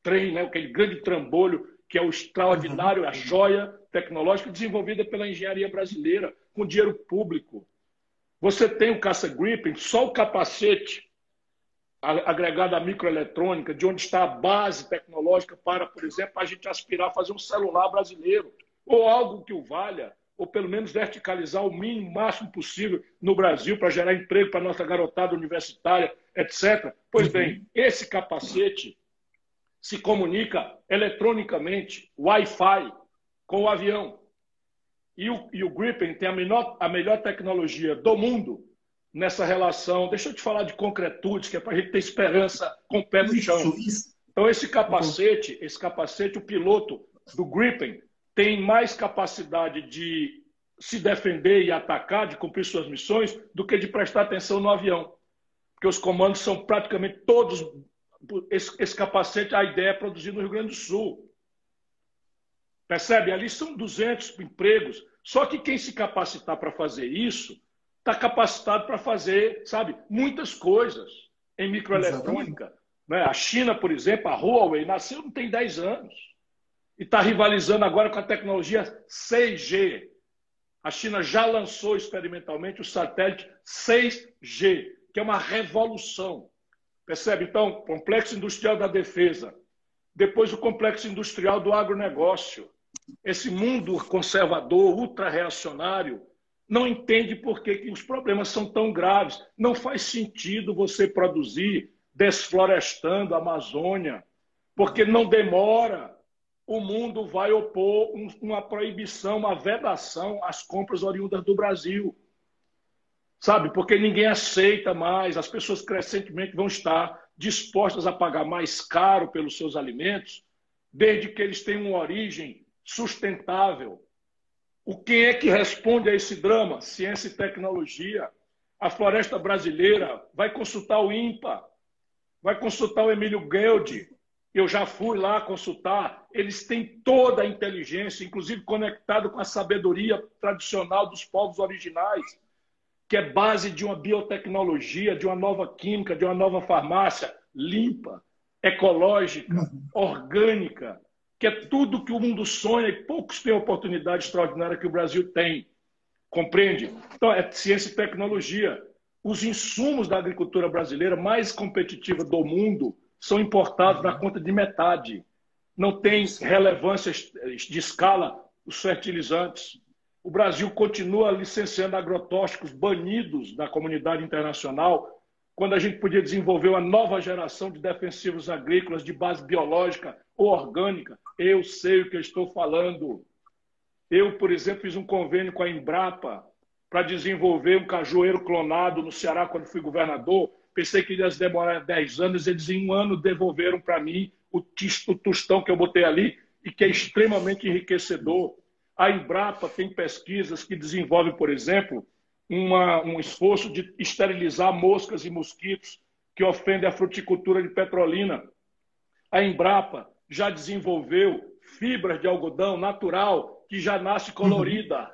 Speaker 2: trem, né? Aquele grande trambolho que é o extraordinário, a joia tecnológica desenvolvida pela engenharia brasileira, com dinheiro público. Você tem o caça-gripping, só o capacete agregado à microeletrônica, de onde está a base tecnológica para, por exemplo, a gente aspirar a fazer um celular brasileiro, ou algo que o valha, ou pelo menos verticalizar o mínimo, máximo possível no Brasil para gerar emprego para a nossa garotada universitária, etcétera. Pois bem, esse capacete se comunica eletronicamente, Wi-Fi, com o avião. E o, e o Gripen tem a, menor, a melhor tecnologia do mundo nessa relação. Deixa eu te falar de concretudes, que é para a gente ter esperança com o pé no chão. Isso, isso. Então, esse capacete, esse capacete, o piloto do Gripen, tem mais capacidade de se defender e atacar, de cumprir suas missões, do que de prestar atenção no avião. Porque os comandos são praticamente todos... Esse, esse capacete, a ideia é produzir no Rio Grande do Sul. Percebe? Ali são duzentos empregos. Só que quem se capacitar para fazer isso, está capacitado para fazer, sabe, muitas coisas em microeletrônica. Né? A China, por exemplo, a Huawei, nasceu não tem dez anos. E está rivalizando agora com a tecnologia seis G. A China já lançou experimentalmente o satélite seis G, que é uma revolução. Percebe? Então, complexo industrial da defesa. Depois o complexo industrial do agronegócio. Esse mundo conservador, ultra-reacionário, não entende por que, que os problemas são tão graves. Não faz sentido você produzir desflorestando a Amazônia, porque não demora. O mundo vai opor um, uma proibição, uma vedação às compras oriundas do Brasil. Sabe? Porque ninguém aceita mais. As pessoas crescentemente vão estar dispostas a pagar mais caro pelos seus alimentos, desde que eles tenham uma origem sustentável. O quem é que responde a esse drama? Ciência e tecnologia. A floresta brasileira vai consultar o INPA, vai consultar o Emílio Gueldi. Eu já fui lá consultar. Eles têm toda a inteligência, inclusive conectado com a sabedoria tradicional dos povos originais, que é base de uma biotecnologia, de uma nova química, de uma nova farmácia limpa, ecológica, orgânica, que é tudo que o mundo sonha e poucos têm a oportunidade extraordinária que o Brasil tem. Compreende? Então, é ciência e tecnologia. Os insumos da agricultura brasileira mais competitiva do mundo são importados na conta de metade. Não tem relevância de escala os fertilizantes. O Brasil continua licenciando agrotóxicos banidos da comunidade internacional, quando a gente podia desenvolver uma nova geração de defensivos agrícolas de base biológica ou orgânica. Eu sei o que eu estou falando. Eu, por exemplo, fiz um convênio com a Embrapa para desenvolver um cajueiro clonado no Ceará quando fui governador. Pensei que ia demorar dez anos, eles em um ano devolveram para mim o tostão que eu botei ali e que é extremamente enriquecedor. A Embrapa tem pesquisas que desenvolvem, por exemplo, uma, um esforço de esterilizar moscas e mosquitos que ofendem a fruticultura de Petrolina. A Embrapa já desenvolveu fibras de algodão natural que já nasce colorida.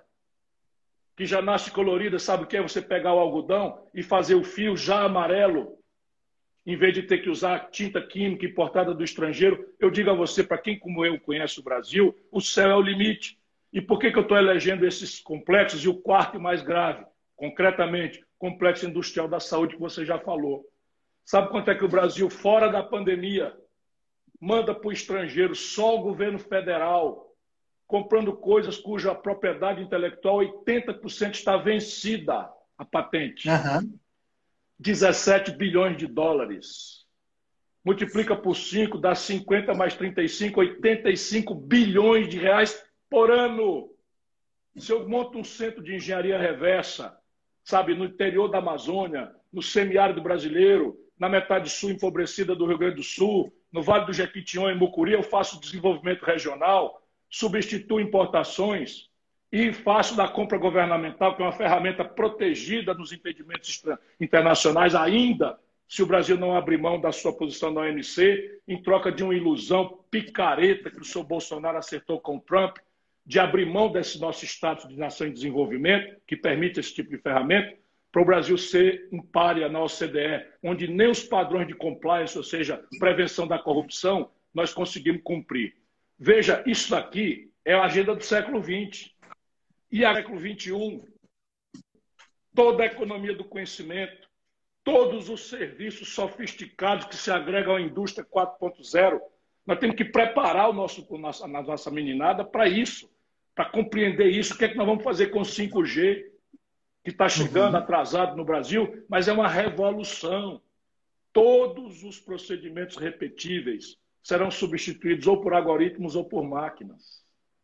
Speaker 2: Que já nasce colorida, sabe o que é? Você pegar o algodão e fazer o fio já amarelo, em vez de ter que usar tinta química importada do estrangeiro. Eu digo a você, para quem como eu conhece o Brasil, o céu é o limite. E por que, que eu estou elegendo esses complexos? E o quarto mais grave, concretamente, complexo industrial da saúde, que você já falou. Sabe quanto é que o Brasil, fora da pandemia, manda para o estrangeiro só o governo federal, comprando coisas cuja propriedade intelectual, oitenta por cento está vencida, a patente. Uhum. dezessete bilhões de dólares. Multiplica por cinco, dá cinquenta mais trinta e cinco, oitenta e cinco bilhões de reais por ano. Se eu monto um centro de engenharia reversa, sabe, no interior da Amazônia, no semiárido brasileiro, na metade sul empobrecida do Rio Grande do Sul, no Vale do Jequitinhonha, em Mucuri, eu faço desenvolvimento regional, substituo importações e faço da compra governamental, que é uma ferramenta protegida nos impedimentos internacionais, ainda se o Brasil não abrir mão da sua posição na O M C, em troca de uma ilusão picareta que o senhor Bolsonaro acertou com o Trump, de abrir mão desse nosso status de nação em desenvolvimento, que permite esse tipo de ferramenta, para o Brasil ser um pária na O C D E, onde nem os padrões de compliance, ou seja, prevenção da corrupção, nós conseguimos cumprir. Veja, isso daqui é a agenda do século vinte. E a século vinte e um, toda a economia do conhecimento, todos os serviços sofisticados que se agregam à indústria quatro ponto zero, nós temos que preparar o nosso, a nossa meninada para isso, para compreender isso. O que é que nós vamos fazer com o cinco G, que está chegando
Speaker 1: Uhum.
Speaker 2: atrasado no Brasil, mas é uma revolução. Todos os procedimentos repetíveis serão substituídos ou por algoritmos ou por máquinas.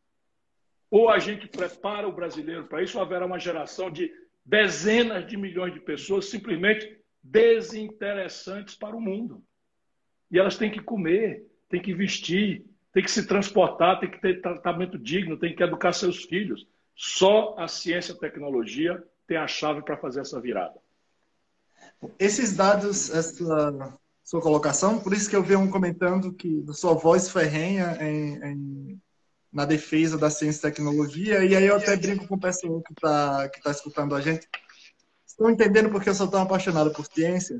Speaker 2: Ou a gente prepara o brasileiro para isso, ou haverá uma geração de dezenas de milhões de pessoas simplesmente desinteressantes para o mundo. E elas têm que comer, têm que vestir, têm que se transportar, têm que ter tratamento digno, têm que educar seus filhos. Só a ciência e a tecnologia tem a chave para fazer essa virada.
Speaker 1: Esses dados, essa sua colocação, por isso que eu vi um comentando que a sua voz ferrenha em, em, na defesa da ciência e tecnologia, e aí eu até brinco com o pessoal que está que tá escutando a gente. Estão entendendo porque eu sou tão apaixonado por ciência?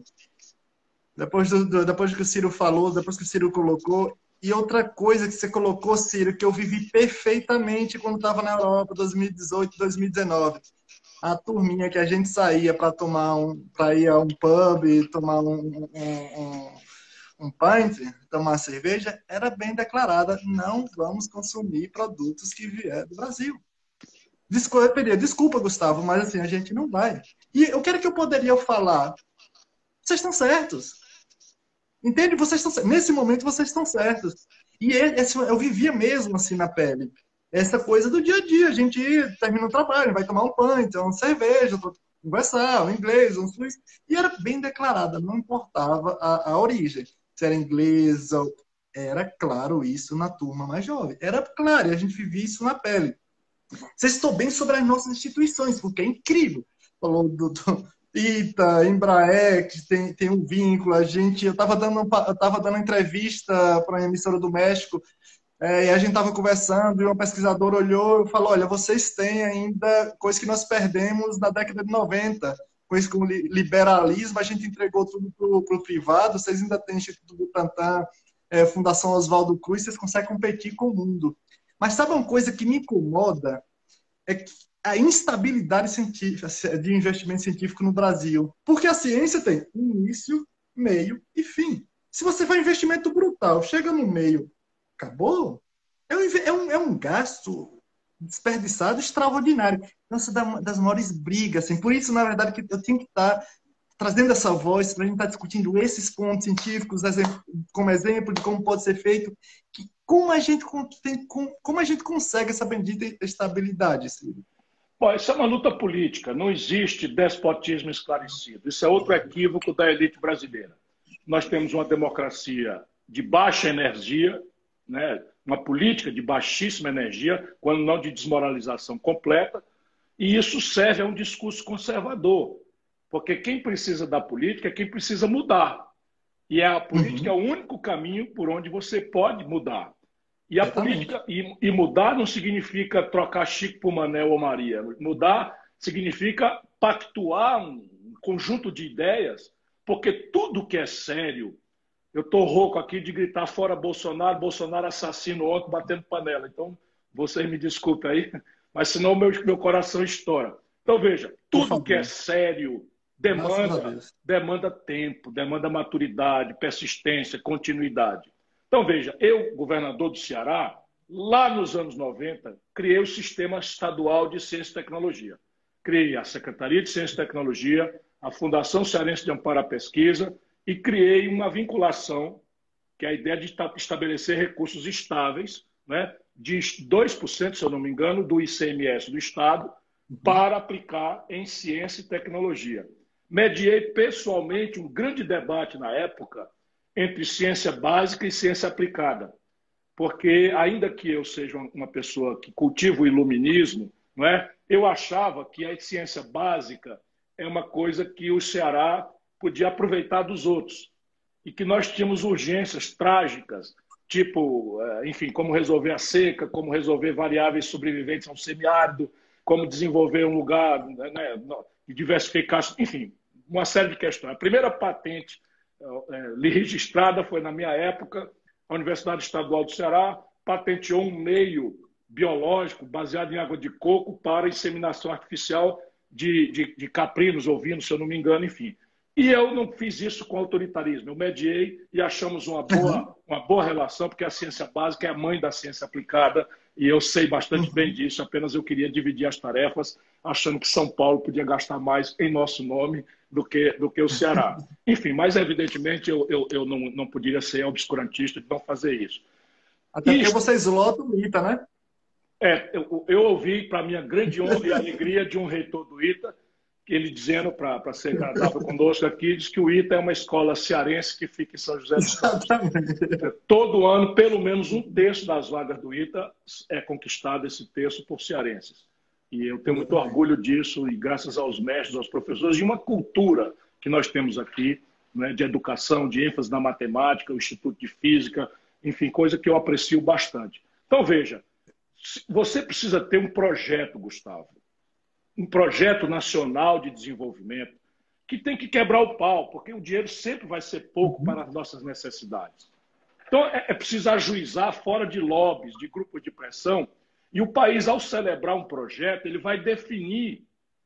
Speaker 1: Depois do, do, depois do que o Ciro falou, depois que o Ciro colocou, e outra coisa que você colocou, Ciro, que eu vivi perfeitamente quando estava na Europa, dois mil e dezoito, dois mil e dezenove. A turminha que a gente saía para tomar um, para ir a um pub, tomar um, um, um, um pint, tomar cerveja, era bem declarada: não vamos consumir produtos que vieram do Brasil. Desculpa, desculpa, Gustavo, mas assim, a gente não vai. E eu quero que eu poderia falar, vocês estão certos. Entende? Vocês estão, nesse momento vocês estão certos. E esse, eu vivia mesmo assim na pele. Essa coisa do dia a dia. A gente termina o trabalho, vai tomar um pão, então, uma cerveja, conversar, um inglês, um suíço. E era bem declarada, não importava a, a origem. Se era inglês, era claro isso na turma mais jovem. Era claro, e a gente vivia isso na pele. Vocês estão bem sobre as nossas instituições, porque é incrível. Falou do, do ITA, Embraer, que tem, tem um vínculo. A gente, eu estava dando, eu tava dando entrevista para a emissora do México, é, e a gente estava conversando, e uma pesquisadora olhou e falou: olha, vocês têm ainda coisa que nós perdemos na década de noventa, coisa como liberalismo, a gente entregou tudo para o privado, vocês ainda têm Instituto Butantan, é, Fundação Oswaldo Cruz, vocês conseguem competir com o mundo. Mas sabe uma coisa que me incomoda? É que a instabilidade científica, de investimento científico no Brasil. Porque a ciência tem início, meio e fim. Se você vai investimento brutal, chega no meio, acabou, é um, é um, é um gasto desperdiçado extraordinário. Nossa, das maiores brigas. Assim. Por isso, na verdade, que eu tenho que estar trazendo essa voz para a gente estar discutindo esses pontos científicos como exemplo de como pode ser feito, que como a gente, tem, como a gente consegue essa bendita estabilidade, Ciro?
Speaker 2: Bom, isso é uma luta política, não existe despotismo esclarecido. Isso é outro equívoco da elite brasileira. Nós temos uma democracia de baixa energia, né? Uma política de baixíssima energia, quando não de desmoralização completa, e isso serve a um discurso conservador, porque quem precisa da política é quem precisa mudar. E a política uhum. é o único caminho por onde você pode mudar. E a Exatamente. política e, e mudar não significa trocar Chico por Manel ou Maria. Mudar significa pactuar um, um conjunto de ideias, porque tudo que é sério, eu estou rouco aqui de gritar fora Bolsonaro, Bolsonaro assassino ontem batendo panela. Então, vocês me desculpem aí, mas senão meu, meu coração estoura. Então, veja, tudo que é sério demanda, demanda tempo, demanda maturidade, persistência, continuidade. Então, veja, eu, governador do Ceará, lá nos anos noventa, criei o Sistema Estadual de Ciência e Tecnologia. Criei a Secretaria de Ciência e Tecnologia, a Fundação Cearense de Amparo à Pesquisa e criei uma vinculação, que é a ideia de estabelecer recursos estáveis, né, de dois por cento, se eu não me engano, do I C M S do Estado, para aplicar em ciência e tecnologia. Mediei pessoalmente um grande debate na época entre ciência básica e ciência aplicada, porque ainda que eu seja uma pessoa que cultiva o iluminismo, não é? Eu achava que a ciência básica é uma coisa que o Ceará podia aproveitar dos outros e que nós tínhamos urgências trágicas, tipo, enfim, como resolver a seca, como resolver variáveis sobreviventes ao semiárido, como desenvolver um lugar, né, de diversificar, enfim, uma série de questões. A primeira patente é, registrada foi na minha época, a Universidade Estadual do Ceará patenteou um meio biológico baseado em água de coco para inseminação artificial de, de, de caprinos, ovinos, se eu não me engano, enfim. E eu não fiz isso com autoritarismo. Eu mediei e achamos uma boa, uma boa relação, porque a ciência básica é a mãe da ciência aplicada, e eu sei bastante bem disso, apenas eu queria dividir as tarefas, achando que São Paulo podia gastar mais em nosso nome do que, do que o Ceará. Enfim, mas evidentemente eu, eu, eu não, não poderia ser obscurantista de não fazer isso.
Speaker 1: Até porque vocês lotam o ITA, né?
Speaker 2: É, eu, eu ouvi, para minha grande honra e alegria, de um reitor do ITA, ele dizendo, para ser agradável conosco aqui, diz que o ITA é uma escola cearense que fica em São José dos Campos. Todo ano, pelo menos um terço das vagas do ITA é conquistado, esse terço, por cearenses. E eu tenho muito orgulho disso, e graças aos mestres, aos professores, de uma cultura que nós temos aqui, né, de educação, de ênfase na matemática, o Instituto de Física, enfim, coisa que eu aprecio bastante. Então, veja, você precisa ter um projeto, Gustavo, um projeto nacional de desenvolvimento que tem que quebrar o pau, porque o dinheiro sempre vai ser pouco para as nossas necessidades. Então, é, é preciso ajuizar fora de lobbies, de grupos de pressão, e o país, ao celebrar um projeto, ele vai definir,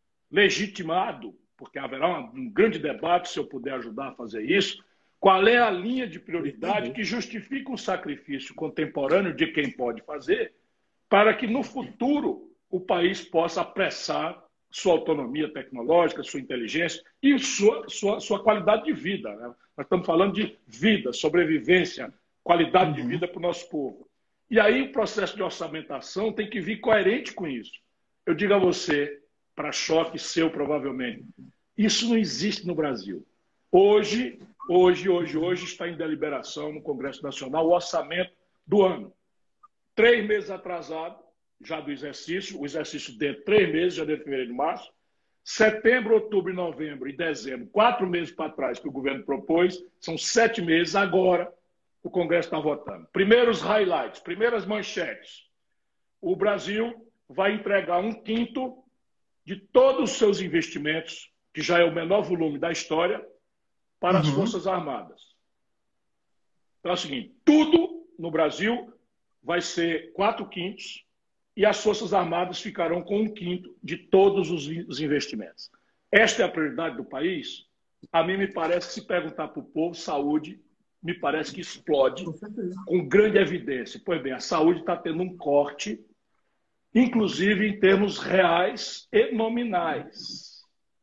Speaker 2: legitimado, porque haverá um, um grande debate, se eu puder ajudar a fazer isso, qual é a linha de prioridade que justifica um sacrifício contemporâneo de quem pode fazer, para que no futuro o país possa apressar sua autonomia tecnológica, sua inteligência e sua, sua, sua qualidade de vida. Né? Nós estamos falando de vida, sobrevivência, qualidade uhum. de vida para o nosso povo. E aí o processo de orçamentação tem que vir coerente com isso. Eu digo a você, para choque seu provavelmente, isso não existe no Brasil. Hoje, hoje, hoje, hoje está em deliberação no Congresso Nacional o orçamento do ano. Três meses atrasado, já do exercício, o exercício de três meses, janeiro, fevereiro e março, setembro, outubro, novembro e dezembro, quatro meses para trás que o governo propôs, são sete meses, agora o Congresso está votando. Primeiros highlights, primeiras manchetes. O Brasil vai entregar um quinto de todos os seus investimentos, que já é o menor volume da história, para uhum. as Forças Armadas. Então é o seguinte, tudo no Brasil vai ser quatro quintos, e as Forças Armadas ficarão com um quinto de todos os investimentos. Esta é a prioridade do país? A mim me parece que, se perguntar para o povo, saúde, me parece que explode com grande evidência. Pois bem, a saúde está tendo um corte, inclusive em termos reais e nominais,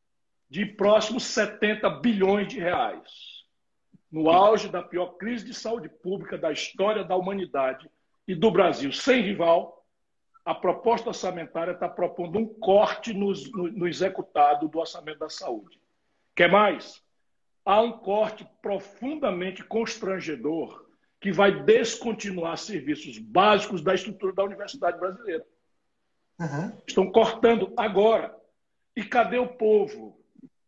Speaker 2: de próximos setenta bilhões de reais. No auge da pior crise de saúde pública da história da humanidade e do Brasil, sem rival, a proposta orçamentária está propondo um corte no, no, no executado do orçamento da saúde. Quer mais? Há um corte profundamente constrangedor que vai descontinuar serviços básicos da estrutura da Universidade Brasileira. Uhum. Estão cortando agora. E cadê o povo?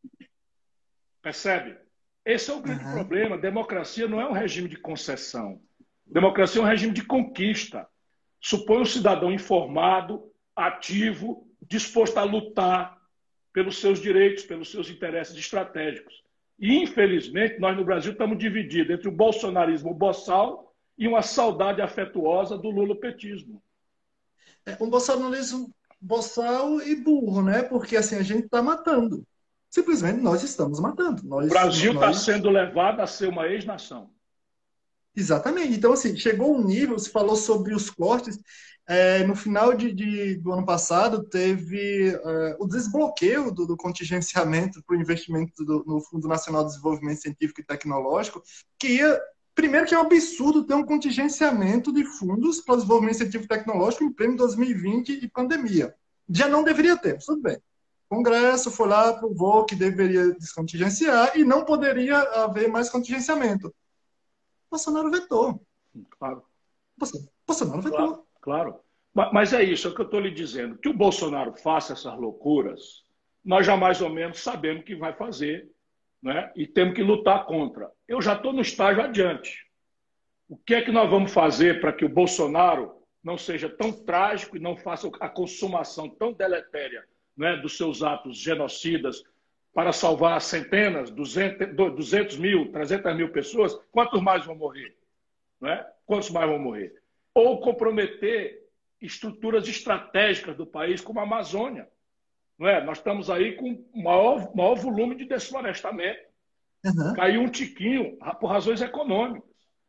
Speaker 2: Percebe? Esse é o grande uhum. problema. Democracia não é um regime de concessão. Democracia é um regime de conquista. Supõe um cidadão informado, ativo, disposto a lutar pelos seus direitos, pelos seus interesses estratégicos. E, infelizmente, nós no Brasil estamos divididos entre o bolsonarismo boçal e uma saudade afetuosa do lulopetismo.
Speaker 1: É um bolsonarismo boçal e burro, né? Porque assim, a gente está matando. Simplesmente nós estamos matando. Nós,
Speaker 2: o Brasil está
Speaker 1: nós...
Speaker 2: sendo levado a ser uma ex-nação.
Speaker 1: Exatamente. Então, assim, chegou um nível, você falou sobre os cortes, é, no final de, de, do ano passado, teve é, o desbloqueio do, do contingenciamento para o investimento do, no Fundo Nacional de Desenvolvimento Científico e Tecnológico, que ia, primeiro que é um absurdo ter um contingenciamento de fundos para o desenvolvimento científico e tecnológico em pleno dois mil e vinte e pandemia. Já não deveria ter, tudo bem. O Congresso foi lá, aprovou que deveria descontingenciar e não poderia haver mais contingenciamento. Bolsonaro vetou.
Speaker 2: Claro.
Speaker 1: Bolsonaro vetou.
Speaker 2: Claro, claro. Mas é isso, é o que eu estou lhe dizendo. Que o Bolsonaro faça essas loucuras, nós já mais ou menos sabemos que vai fazer, né? E temos que lutar contra. Eu já estou no estágio adiante. O que é que nós vamos fazer para que o Bolsonaro não seja tão trágico e não faça a consumação tão deletéria, né, dos seus atos genocidas, para salvar centenas, duzentos mil, trezentas mil pessoas? Quantos mais vão morrer? não é? Quantos mais vão morrer? Ou comprometer estruturas estratégicas do país, como a Amazônia. Não é? Nós estamos aí com maior, maior volume de desflorestamento.
Speaker 1: Uhum.
Speaker 2: Caiu um tiquinho por razões econômicas.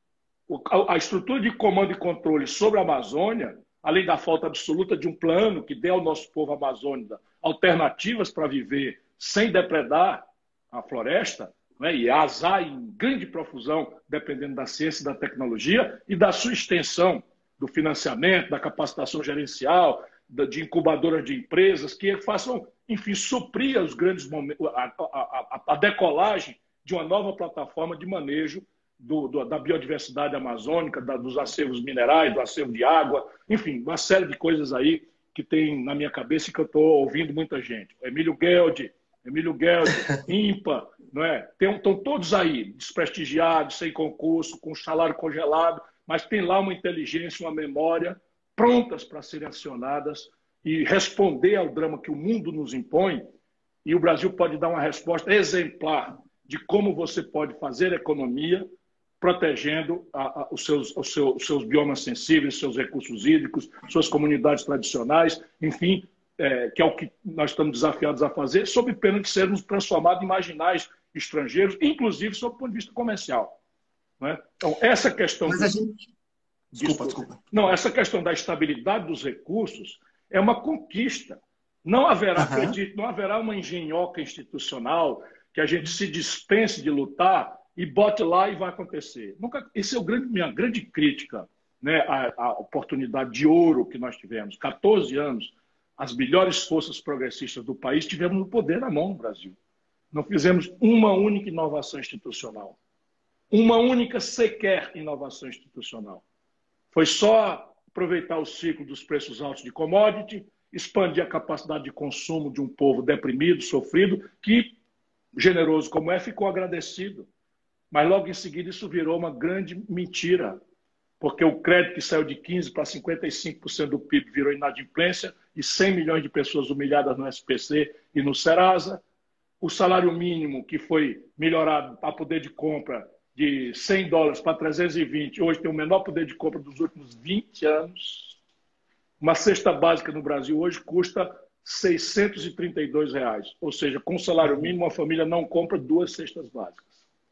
Speaker 2: A estrutura de comando e controle sobre a Amazônia, além da falta absoluta de um plano que dê ao nosso povo amazônico alternativas para viver sem depredar a floresta, né, e azar em grande profusão, dependendo da ciência e da tecnologia, e da sua extensão, do financiamento, da capacitação gerencial, de incubadoras de empresas que façam, enfim, suprir os grandes momentos, a, a, a, a decolagem de uma nova plataforma de manejo do, do, da biodiversidade amazônica, da, dos acervos minerais, do acervo de água, enfim, uma série de coisas aí que tem na minha cabeça e que eu estou ouvindo muita gente. Emílio Gueldi, Emílio Gueldi, INPA, não é? Tem, estão todos aí, desprestigiados, sem concurso, com salário congelado, mas tem lá uma inteligência, uma memória prontas para serem acionadas e responder ao drama que o mundo nos impõe, e o Brasil pode dar uma resposta exemplar de como você pode fazer economia protegendo a, a, os, seus, os, seus, os seus biomas sensíveis, seus recursos hídricos, suas comunidades tradicionais, enfim, é, que é o que nós estamos desafiados a fazer, sob pena de sermos transformados em marginais estrangeiros, inclusive sob o ponto de vista comercial. Não é? Então, essa questão...
Speaker 1: Mas a gente... Desculpa,
Speaker 2: Desculpa.
Speaker 1: desculpa.
Speaker 2: Não, essa questão da estabilidade dos recursos é uma conquista. Não haverá,
Speaker 1: Uhum.
Speaker 2: acredito, não haverá uma engenhoca institucional que a gente se dispense de lutar e bote lá e vai acontecer. Nunca, esse é o grande, minha grande crítica, né, à, à oportunidade de ouro que nós tivemos. quatorze anos, as melhores forças progressistas do país tivemos o poder na mão no Brasil. Não fizemos uma única inovação institucional. Uma única sequer inovação institucional. Foi só aproveitar o ciclo dos preços altos de commodity, expandir a capacidade de consumo de um povo deprimido, sofrido, que, generoso como é, ficou agradecido. Mas logo em seguida isso virou uma grande mentira, porque o crédito que saiu de quinze por cento para cinquenta e cinco por cento do P I B virou inadimplência e cem milhões de pessoas humilhadas no S P C e no Serasa. O salário mínimo, que foi melhorado a poder de compra de cem dólares para trezentos e vinte, hoje tem o menor poder de compra dos últimos vinte anos. Uma cesta básica no Brasil hoje custa seiscentos e trinta e dois reais. Ou seja, com o salário mínimo, a família não compra duas cestas básicas.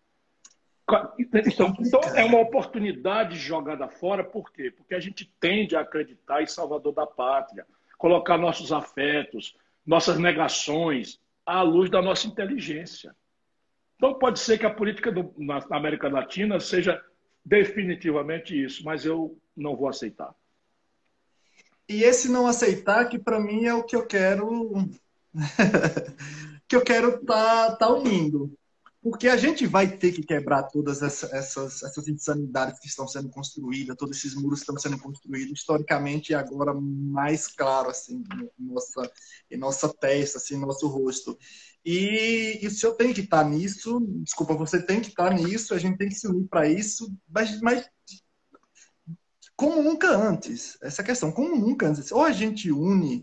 Speaker 2: Então, então, é uma oportunidade jogada fora, por quê? Porque a gente tende a acreditar em Salvador da Pátria, colocar nossos afetos, nossas negações à luz da nossa inteligência. Então, pode ser que a política do, na América Latina seja definitivamente isso, mas eu não vou aceitar.
Speaker 1: E esse não aceitar, que para mim é o que eu quero que eu quero tá, tá unindo. Porque a gente vai ter que quebrar todas essa, essas, essas insanidades que estão sendo construídas, todos esses muros que estão sendo construídos historicamente e agora mais claro assim, em nossa, em nossa testa, assim, em nosso rosto. E, e o senhor tem que estar nisso, desculpa, você tem que estar nisso, a gente tem que se unir para isso, mas, mas como nunca antes, essa questão, como nunca antes. Ou a gente une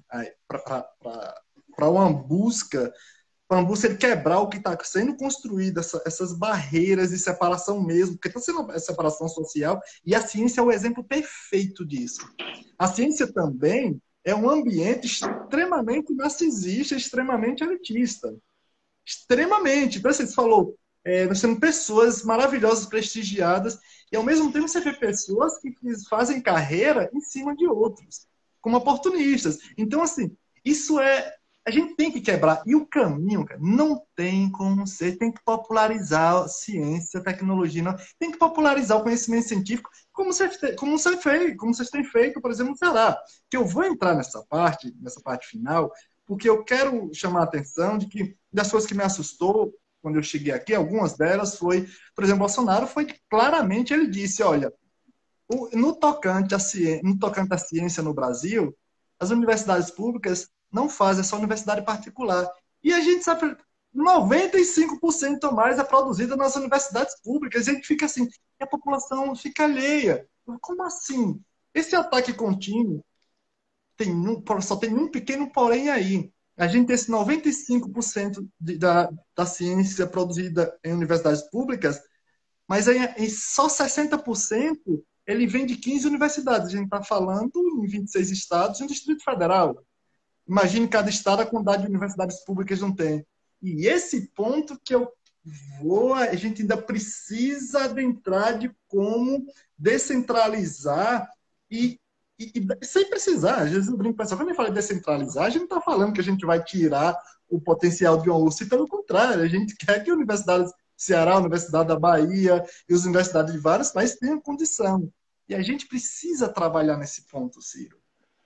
Speaker 1: para uma busca, para uma busca de quebrar o que está sendo construído, essa, essas barreiras de separação mesmo, porque está sendo uma separação social, e a ciência é o exemplo perfeito disso. A ciência também é um ambiente extremamente narcisista, extremamente elitista. Extremamente. Então, você falou, é, nós temos pessoas maravilhosas, prestigiadas, e ao mesmo tempo você vê pessoas que fazem carreira em cima de outros, como oportunistas. Então, assim, isso é... A gente tem que quebrar. E o caminho, cara, não tem como ser. Tem que popularizar a ciência, a tecnologia. Não. Tem que popularizar o conhecimento científico, como você, como você fez, como vocês têm feito, por exemplo, no Ceará. Que eu vou entrar nessa parte, nessa parte final, porque eu quero chamar a atenção de que, das coisas que me assustou quando eu cheguei aqui, algumas delas foi, por exemplo, Bolsonaro foi claramente, ele disse, olha, no tocante à ciência, no tocante à ciência no Brasil, as universidades públicas não fazem, é só universidade particular. E a gente sabe, noventa e cinco por cento ou mais é produzida nas universidades públicas. E a gente fica assim, e a população fica alheia. Como assim? Esse ataque contínuo tem um, só tem um pequeno porém aí. A gente tem esse noventa e cinco por cento de, da, da ciência produzida em universidades públicas, Mas em, em só sessenta por cento ele vem de quinze universidades. A gente está falando em vinte e seis estados e um Distrito Federal. Imagine cada estado a quantidade de universidades públicas não tem. E esse ponto que eu vou, a gente ainda precisa adentrar de como descentralizar e, e, e sem precisar. Às vezes eu brinco com o pessoal, quando eu falo de descentralizar, a gente não está falando que a gente vai tirar o potencial de uma U S P, pelo contrário, a gente quer que a Universidade do Ceará, a Universidade da Bahia e as universidades de vários países tenham condição. E a gente precisa trabalhar nesse ponto, Ciro.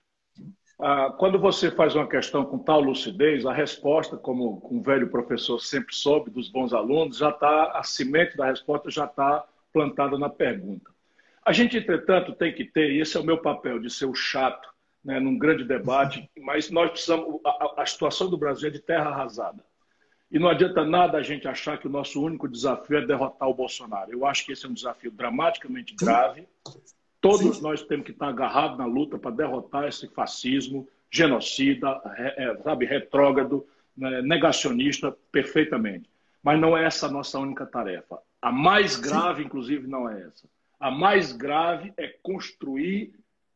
Speaker 2: Ah, quando você faz uma questão com tal lucidez, a resposta, como um velho professor sempre soube dos bons alunos, já está, a semente da resposta já está plantada na pergunta. A gente, entretanto, tem que ter, e esse é o meu papel, de ser o chato, né, num grande debate, mas nós precisamos, a, a situação do Brasil é de terra arrasada. E não adianta nada a gente achar que o nosso único desafio é derrotar o Bolsonaro. Eu acho que esse é um desafio dramaticamente grave. Todos Sim. nós temos que estar agarrados na luta para derrotar esse fascismo genocida, é, sabe, retrógrado, né, negacionista, perfeitamente. Mas não é essa a nossa única tarefa. A mais grave, Sim. inclusive, não é essa. A mais grave é construir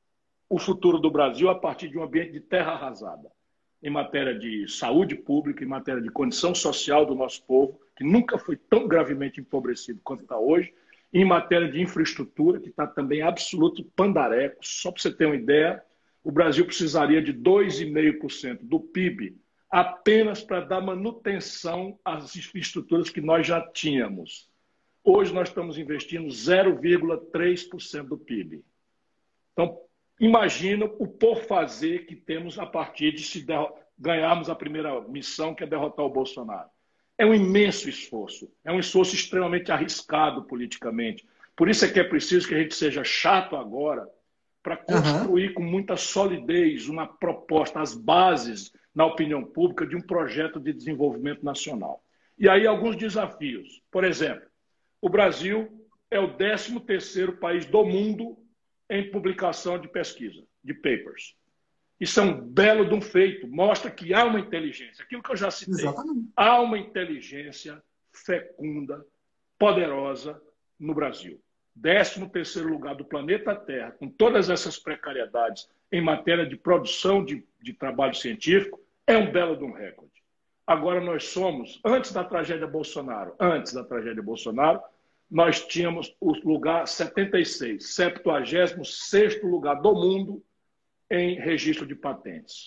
Speaker 2: o futuro do Brasil a partir de um ambiente de terra arrasada, em matéria de saúde pública, em matéria de condição social do nosso povo, que nunca foi tão gravemente empobrecido quanto está hoje, em matéria de infraestrutura, que está também absoluto pandareco. Só para você ter uma ideia, o Brasil precisaria de dois vírgula cinco por cento do P I B apenas para dar manutenção às infraestruturas que nós já tínhamos. Hoje nós estamos investindo zero vírgula três por cento do P I B. Então, imagina o por fazer que temos a partir de se ganharmos a primeira missão, que é derrotar o Bolsonaro. É um imenso esforço, é um esforço extremamente arriscado politicamente. Por isso é que é preciso que a gente seja chato agora para construir uhum. com muita solidez uma proposta, as bases na opinião pública de um projeto de desenvolvimento nacional. E aí alguns desafios. Por exemplo, o Brasil é o décimo terceiro país do mundo em publicação de pesquisa, de papers. Isso é um belo de um feito, mostra que há uma inteligência, aquilo que eu já citei. Exatamente. Há uma inteligência fecunda, poderosa no Brasil. décimo terceiro lugar do planeta Terra, com todas essas precariedades em matéria de produção de, de trabalho científico, é um belo de um recorde. Agora nós somos, antes da tragédia Bolsonaro, antes da tragédia Bolsonaro, nós tínhamos o lugar setenta e seis, septuagésimo sexto lugar do mundo em registro de patentes.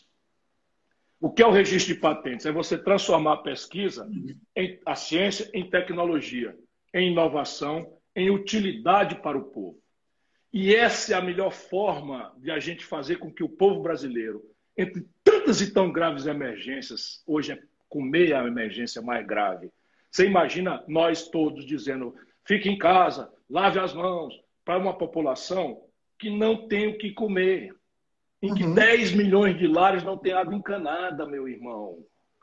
Speaker 2: O que é o registro de patentes? É você transformar a pesquisa, em, a ciência, em tecnologia, em inovação, em utilidade para o povo. E essa é a melhor forma de a gente fazer com que o povo brasileiro, entre tantas e tão graves emergências, hoje é com meia emergência mais grave, você imagina nós todos dizendo, fique em casa, lave as mãos, para uma população que não tem o que comer, em que uhum. dez milhões de lares não têm água encanada, meu irmão.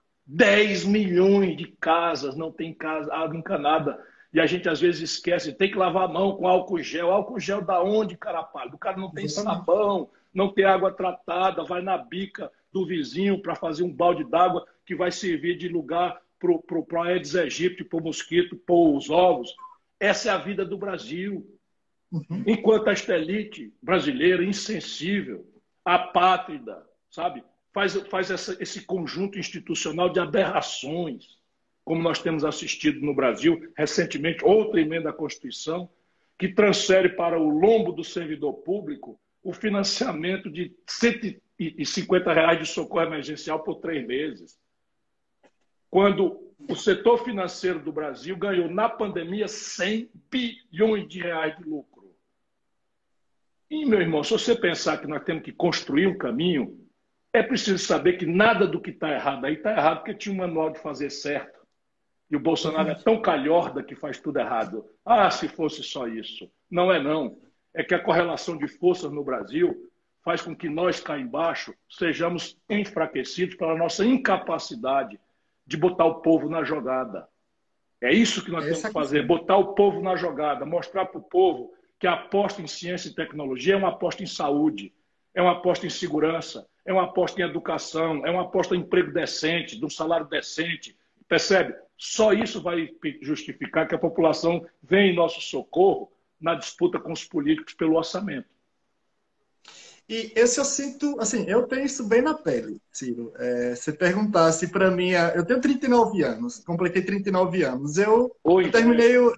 Speaker 2: dez milhões de casas não têm casa, água encanada. E a gente às vezes esquece, tem que lavar a mão com álcool gel. Álcool gel da onde, carapalho? O cara não tem Exatamente. sabão, não tem água tratada, vai na bica do vizinho para fazer um balde d'água que vai servir de lugar para o Aedes aegypti, para o mosquito, pôr os ovos. Essa é a vida do Brasil. Uhum. Enquanto a estelite brasileira, insensível, apátrida, sabe? Faz, faz essa, esse conjunto institucional de aberrações, como nós temos assistido no Brasil, recentemente, outra emenda à Constituição, que transfere para o lombo do servidor público o financiamento de cento e cinquenta reais de socorro emergencial por três meses. Quando o setor financeiro do Brasil ganhou, na pandemia, cem bilhões de reais de lucro. E, meu irmão, se você pensar que nós temos que construir um caminho, é preciso saber que nada do que está errado aí está errado, porque tinha um manual de fazer certo. E o Bolsonaro é tão calhorda que faz tudo errado. Ah, se fosse só isso. Não é não. É que a correlação de forças no Brasil faz com que nós cá embaixo sejamos enfraquecidos pela nossa incapacidade de botar o povo na jogada. É isso que nós Essa temos que fazer, botar o povo na jogada, mostrar para o povo que a aposta em ciência e tecnologia é uma aposta em saúde, é uma aposta em segurança, é uma aposta em educação, é uma aposta em emprego decente, de um salário decente. Percebe? Só isso vai justificar que a população venha em nosso socorro na disputa com os políticos pelo orçamento.
Speaker 1: E esse eu sinto, assim, eu tenho isso bem na pele, Ciro. É, se perguntasse para mim, eu tenho trinta e nove anos, completei trinta e nove anos. Eu,
Speaker 2: Oi,
Speaker 1: eu terminei o...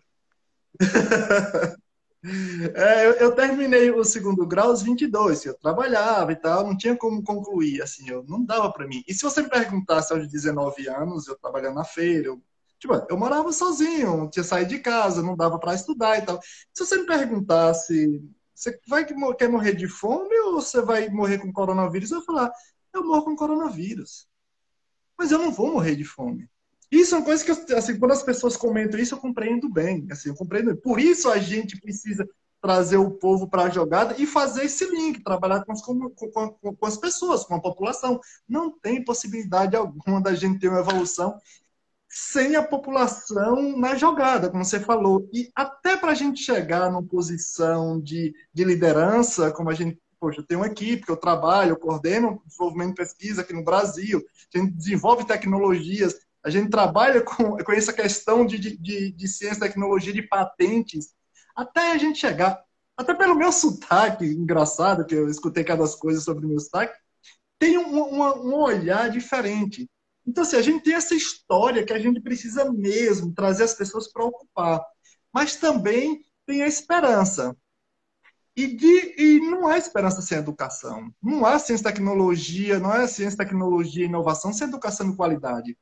Speaker 1: é, eu, eu terminei o segundo grau aos vinte e dois, eu trabalhava e tal, não tinha como concluir, assim, eu, não dava para mim. E se você me perguntasse aos dezenove anos, eu trabalhando na feira, eu, tipo, eu morava sozinho, tinha saído de casa, não dava para estudar e tal. Se você me perguntasse, você vai quer morrer de fome ou você vai morrer com coronavírus? Eu ia falar, eu morro com coronavírus. Mas eu não vou morrer de fome. Isso é uma coisa que, eu, assim, quando as pessoas comentam isso, eu compreendo bem. Assim, eu compreendo bem. Por isso a gente precisa trazer o povo para a jogada e fazer esse link, trabalhar com as, com, com, com as pessoas, com a população. Não tem possibilidade alguma da gente ter uma evolução sem a população na jogada, como você falou. E até para a gente chegar numa posição de, de liderança, como a gente, poxa, eu tenho uma equipe que eu trabalho, eu coordeno desenvolvimento de pesquisa aqui no Brasil, a gente desenvolve tecnologias, a gente trabalha com, com essa questão de, de, de ciência, tecnologia, de patentes, até a gente chegar, até pelo meu sotaque, engraçado, que eu escutei cada coisa sobre o meu sotaque, tem um, um, um olhar diferente. Então, assim, a gente tem essa história que a gente precisa mesmo trazer as pessoas para ocupar. Mas também tem a esperança. E, de, e não há esperança sem educação. Não há ciência e tecnologia, não há ciência, tecnologia e inovação sem educação de qualidade.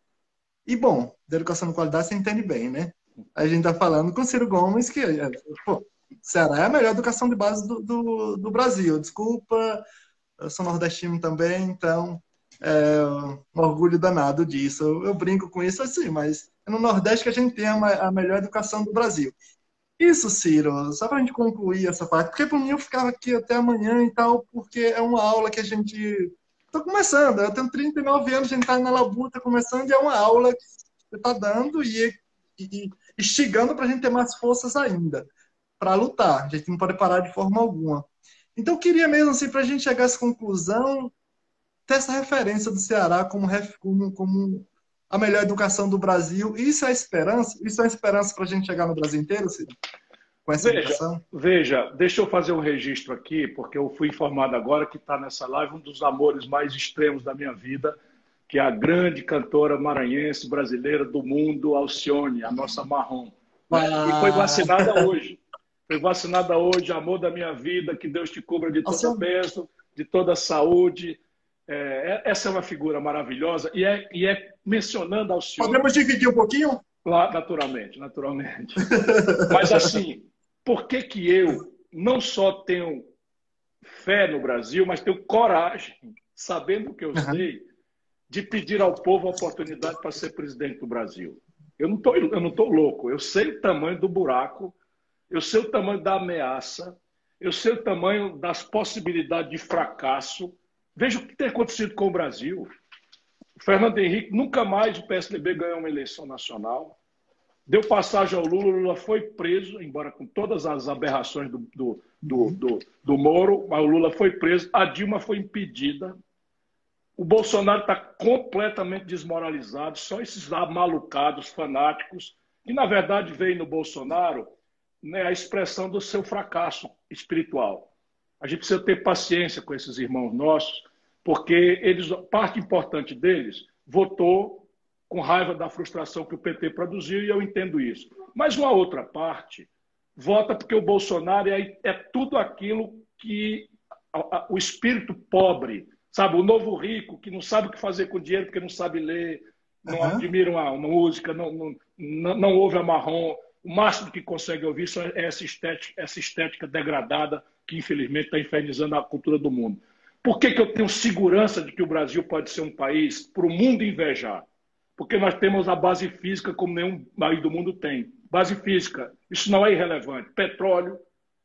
Speaker 1: E, bom, da educação de qualidade você entende bem, né? A gente está falando com o Ciro Gomes que, pô, Ceará é a melhor educação de base do, do, do Brasil. Desculpa, eu sou nordestino também, então... É um orgulho danado disso. Eu, eu brinco com isso assim, mas é no Nordeste que a gente tem a, a melhor educação do Brasil. Isso, Ciro, só para a gente concluir essa parte, porque por mim eu ficava aqui até amanhã e tal, porque é uma aula que a gente... Estou começando, eu tenho trinta e nove anos, a gente está na labuta começando, e é uma aula que você está dando e, e, e instigando para a gente ter mais forças ainda, para lutar. A gente não pode parar de forma alguma. Então eu queria mesmo, assim, para a gente chegar a essa conclusão, ter essa referência do Ceará como, como, como a melhor educação do Brasil. Isso é esperança? Isso é esperança para a gente chegar no Brasil inteiro, Ciro? Com essa
Speaker 2: Veja,
Speaker 1: educação?
Speaker 2: veja, deixa eu fazer um registro aqui, porque eu fui informado agora que está nessa live um dos amores mais extremos da minha vida, que é a grande cantora maranhense brasileira do mundo, Alcione, a nossa Marrom. Ah. E foi vacinada hoje. Foi vacinada hoje, amor da minha vida, que Deus te cubra de toda a bênção, de toda a saúde. É, essa é uma figura maravilhosa e é, e é mencionando Alcione.
Speaker 1: Podemos dividir um pouquinho?
Speaker 2: Lá, naturalmente, naturalmente. Mas assim, por que que eu não só tenho fé no Brasil, mas tenho coragem, sabendo o que eu uhum. sei, de pedir ao povo a oportunidade para ser presidente do Brasil? Eu não tô, eu não tô louco, eu sei o tamanho do buraco, eu sei o tamanho da ameaça, eu sei o tamanho das possibilidades de fracasso. Veja o que tem acontecido com o Brasil. O Fernando Henrique, nunca mais o P S D B ganhou uma eleição nacional. Deu passagem ao Lula, o Lula foi preso, embora com todas as aberrações do, do, do, do, do Moro, mas o Lula foi preso, a Dilma foi impedida. O Bolsonaro está completamente desmoralizado, só esses amalucados, fanáticos, que na verdade veem no Bolsonaro, né, a expressão do seu fracasso espiritual. A gente precisa ter paciência com esses irmãos nossos, porque eles, parte importante deles votou com raiva da frustração que o P T produziu, e eu entendo isso. Mas uma outra parte vota porque o Bolsonaro é, é tudo aquilo que a, a, o espírito pobre, sabe, o novo rico, que não sabe o que fazer com o dinheiro porque não sabe ler, não uhum. admira uma, uma música, não, não, não, não ouve a Marrom. O máximo que consegue ouvir é essa estética, essa estética degradada que, infelizmente, está infernizando a cultura do mundo. Por que que eu tenho segurança de que o Brasil pode ser um país para o mundo invejar? Porque nós temos a base física como nenhum país do mundo tem. Base física, isso não é irrelevante. Petróleo,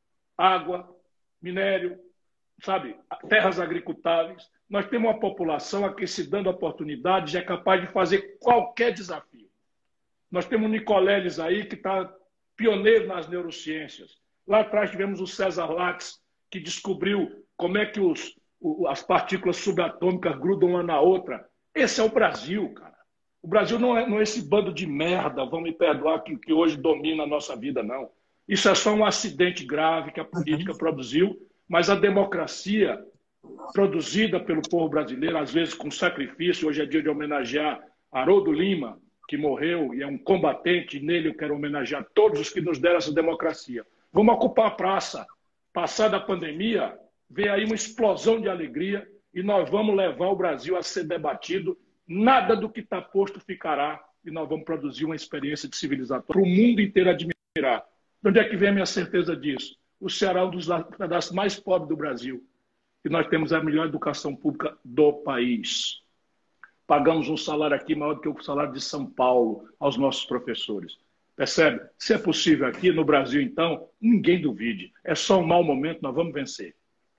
Speaker 2: água, minério, sabe, terras agricultáveis. Nós temos uma população a que, se dando oportunidades, é capaz de fazer qualquer desafio. Nós temos o Nicoleles aí, que está pioneiro nas neurociências. Lá atrás tivemos o César Lattes, que descobriu como é que os, as partículas subatômicas grudam uma na outra. Esse é o Brasil, cara. O Brasil não é, não é esse bando de merda, vão me perdoar, que, que hoje domina a nossa vida, não. Isso é só um acidente grave que a política produziu, mas a democracia produzida pelo povo brasileiro, às vezes com sacrifício. Hoje é dia de homenagear Haroldo Lima, que morreu e é um combatente, e nele eu quero homenagear todos os que nos deram essa democracia. Vamos ocupar a praça. Passada a pandemia, vem aí uma explosão de alegria e nós vamos levar o Brasil a ser debatido. Nada do que está posto ficará e nós vamos produzir uma experiência de civilização para o mundo inteiro admirar. De onde é que vem a minha certeza disso? O Ceará é um dos pedaços mais pobres do Brasil e nós temos a melhor educação pública do país. Pagamos um salário aqui maior do que o salário de São Paulo aos nossos professores. Percebe? Se é possível aqui no Brasil, então, ninguém duvide. É só um mau momento, nós vamos vencer.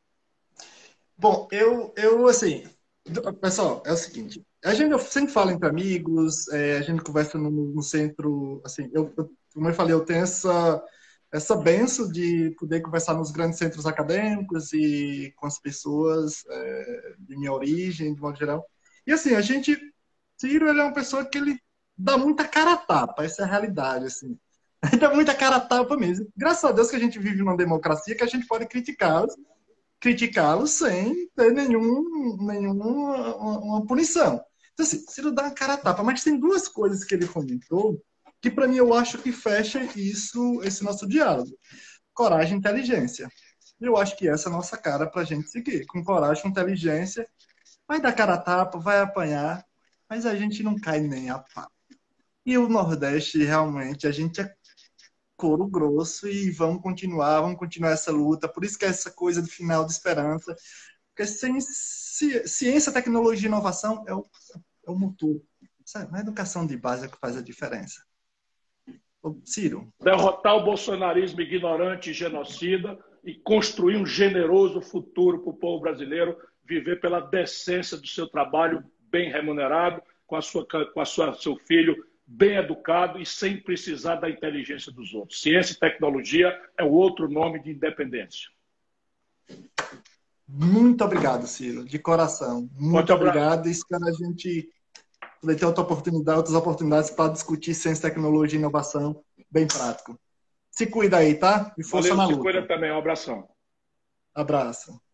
Speaker 1: Bom, eu, eu assim, pessoal, é o seguinte, a gente sempre fala entre amigos, é, a gente conversa no, no centro, assim, eu, eu, como eu falei, eu tenho essa, essa benção de poder conversar nos grandes centros acadêmicos e com as pessoas é, de minha origem, de modo geral. E assim, a gente, Ciro, ele é uma pessoa que ele dá muita cara a tapa, essa é a realidade, assim. Ele dá muita cara a tapa mesmo. Graças a Deus que a gente vive numa democracia que a gente pode criticá-los, criticá-los sem ter nenhum, nenhuma uma, uma punição. Então, assim, Ciro dá uma cara a tapa, mas tem duas coisas que ele comentou que, para mim, eu acho que fecha isso, esse nosso diálogo. Coragem e inteligência. Eu acho que essa é a nossa cara para a gente seguir. Com coragem e inteligência, vai dar cara a tapa, vai apanhar, mas a gente não cai nem a pau. E o Nordeste, realmente, a gente é couro grosso e vamos continuar, vamos continuar essa luta. Por isso que é essa coisa do final de esperança. Porque sem ciência, tecnologia e inovação é o, é o motor. Sabe? A educação de base é o que faz a diferença. Ô, Ciro.
Speaker 2: Derrotar o bolsonarismo ignorante e genocida e construir um generoso futuro para o povo brasileiro, viver pela decência do seu trabalho bem remunerado, com a sua, com a sua, seu filho bem educado e sem precisar da inteligência dos outros. Ciência e tecnologia é o outro nome de independência.
Speaker 1: Muito obrigado, Ciro, de coração. Muito, Muito obrigado. E espero a gente poder ter outra oportunidade, outras oportunidades para discutir ciência, tecnologia e inovação bem prático. Se cuida aí, tá? E força
Speaker 2: Valeu,
Speaker 1: na
Speaker 2: se
Speaker 1: luta.
Speaker 2: cuida também. Um abração.
Speaker 1: Abraço.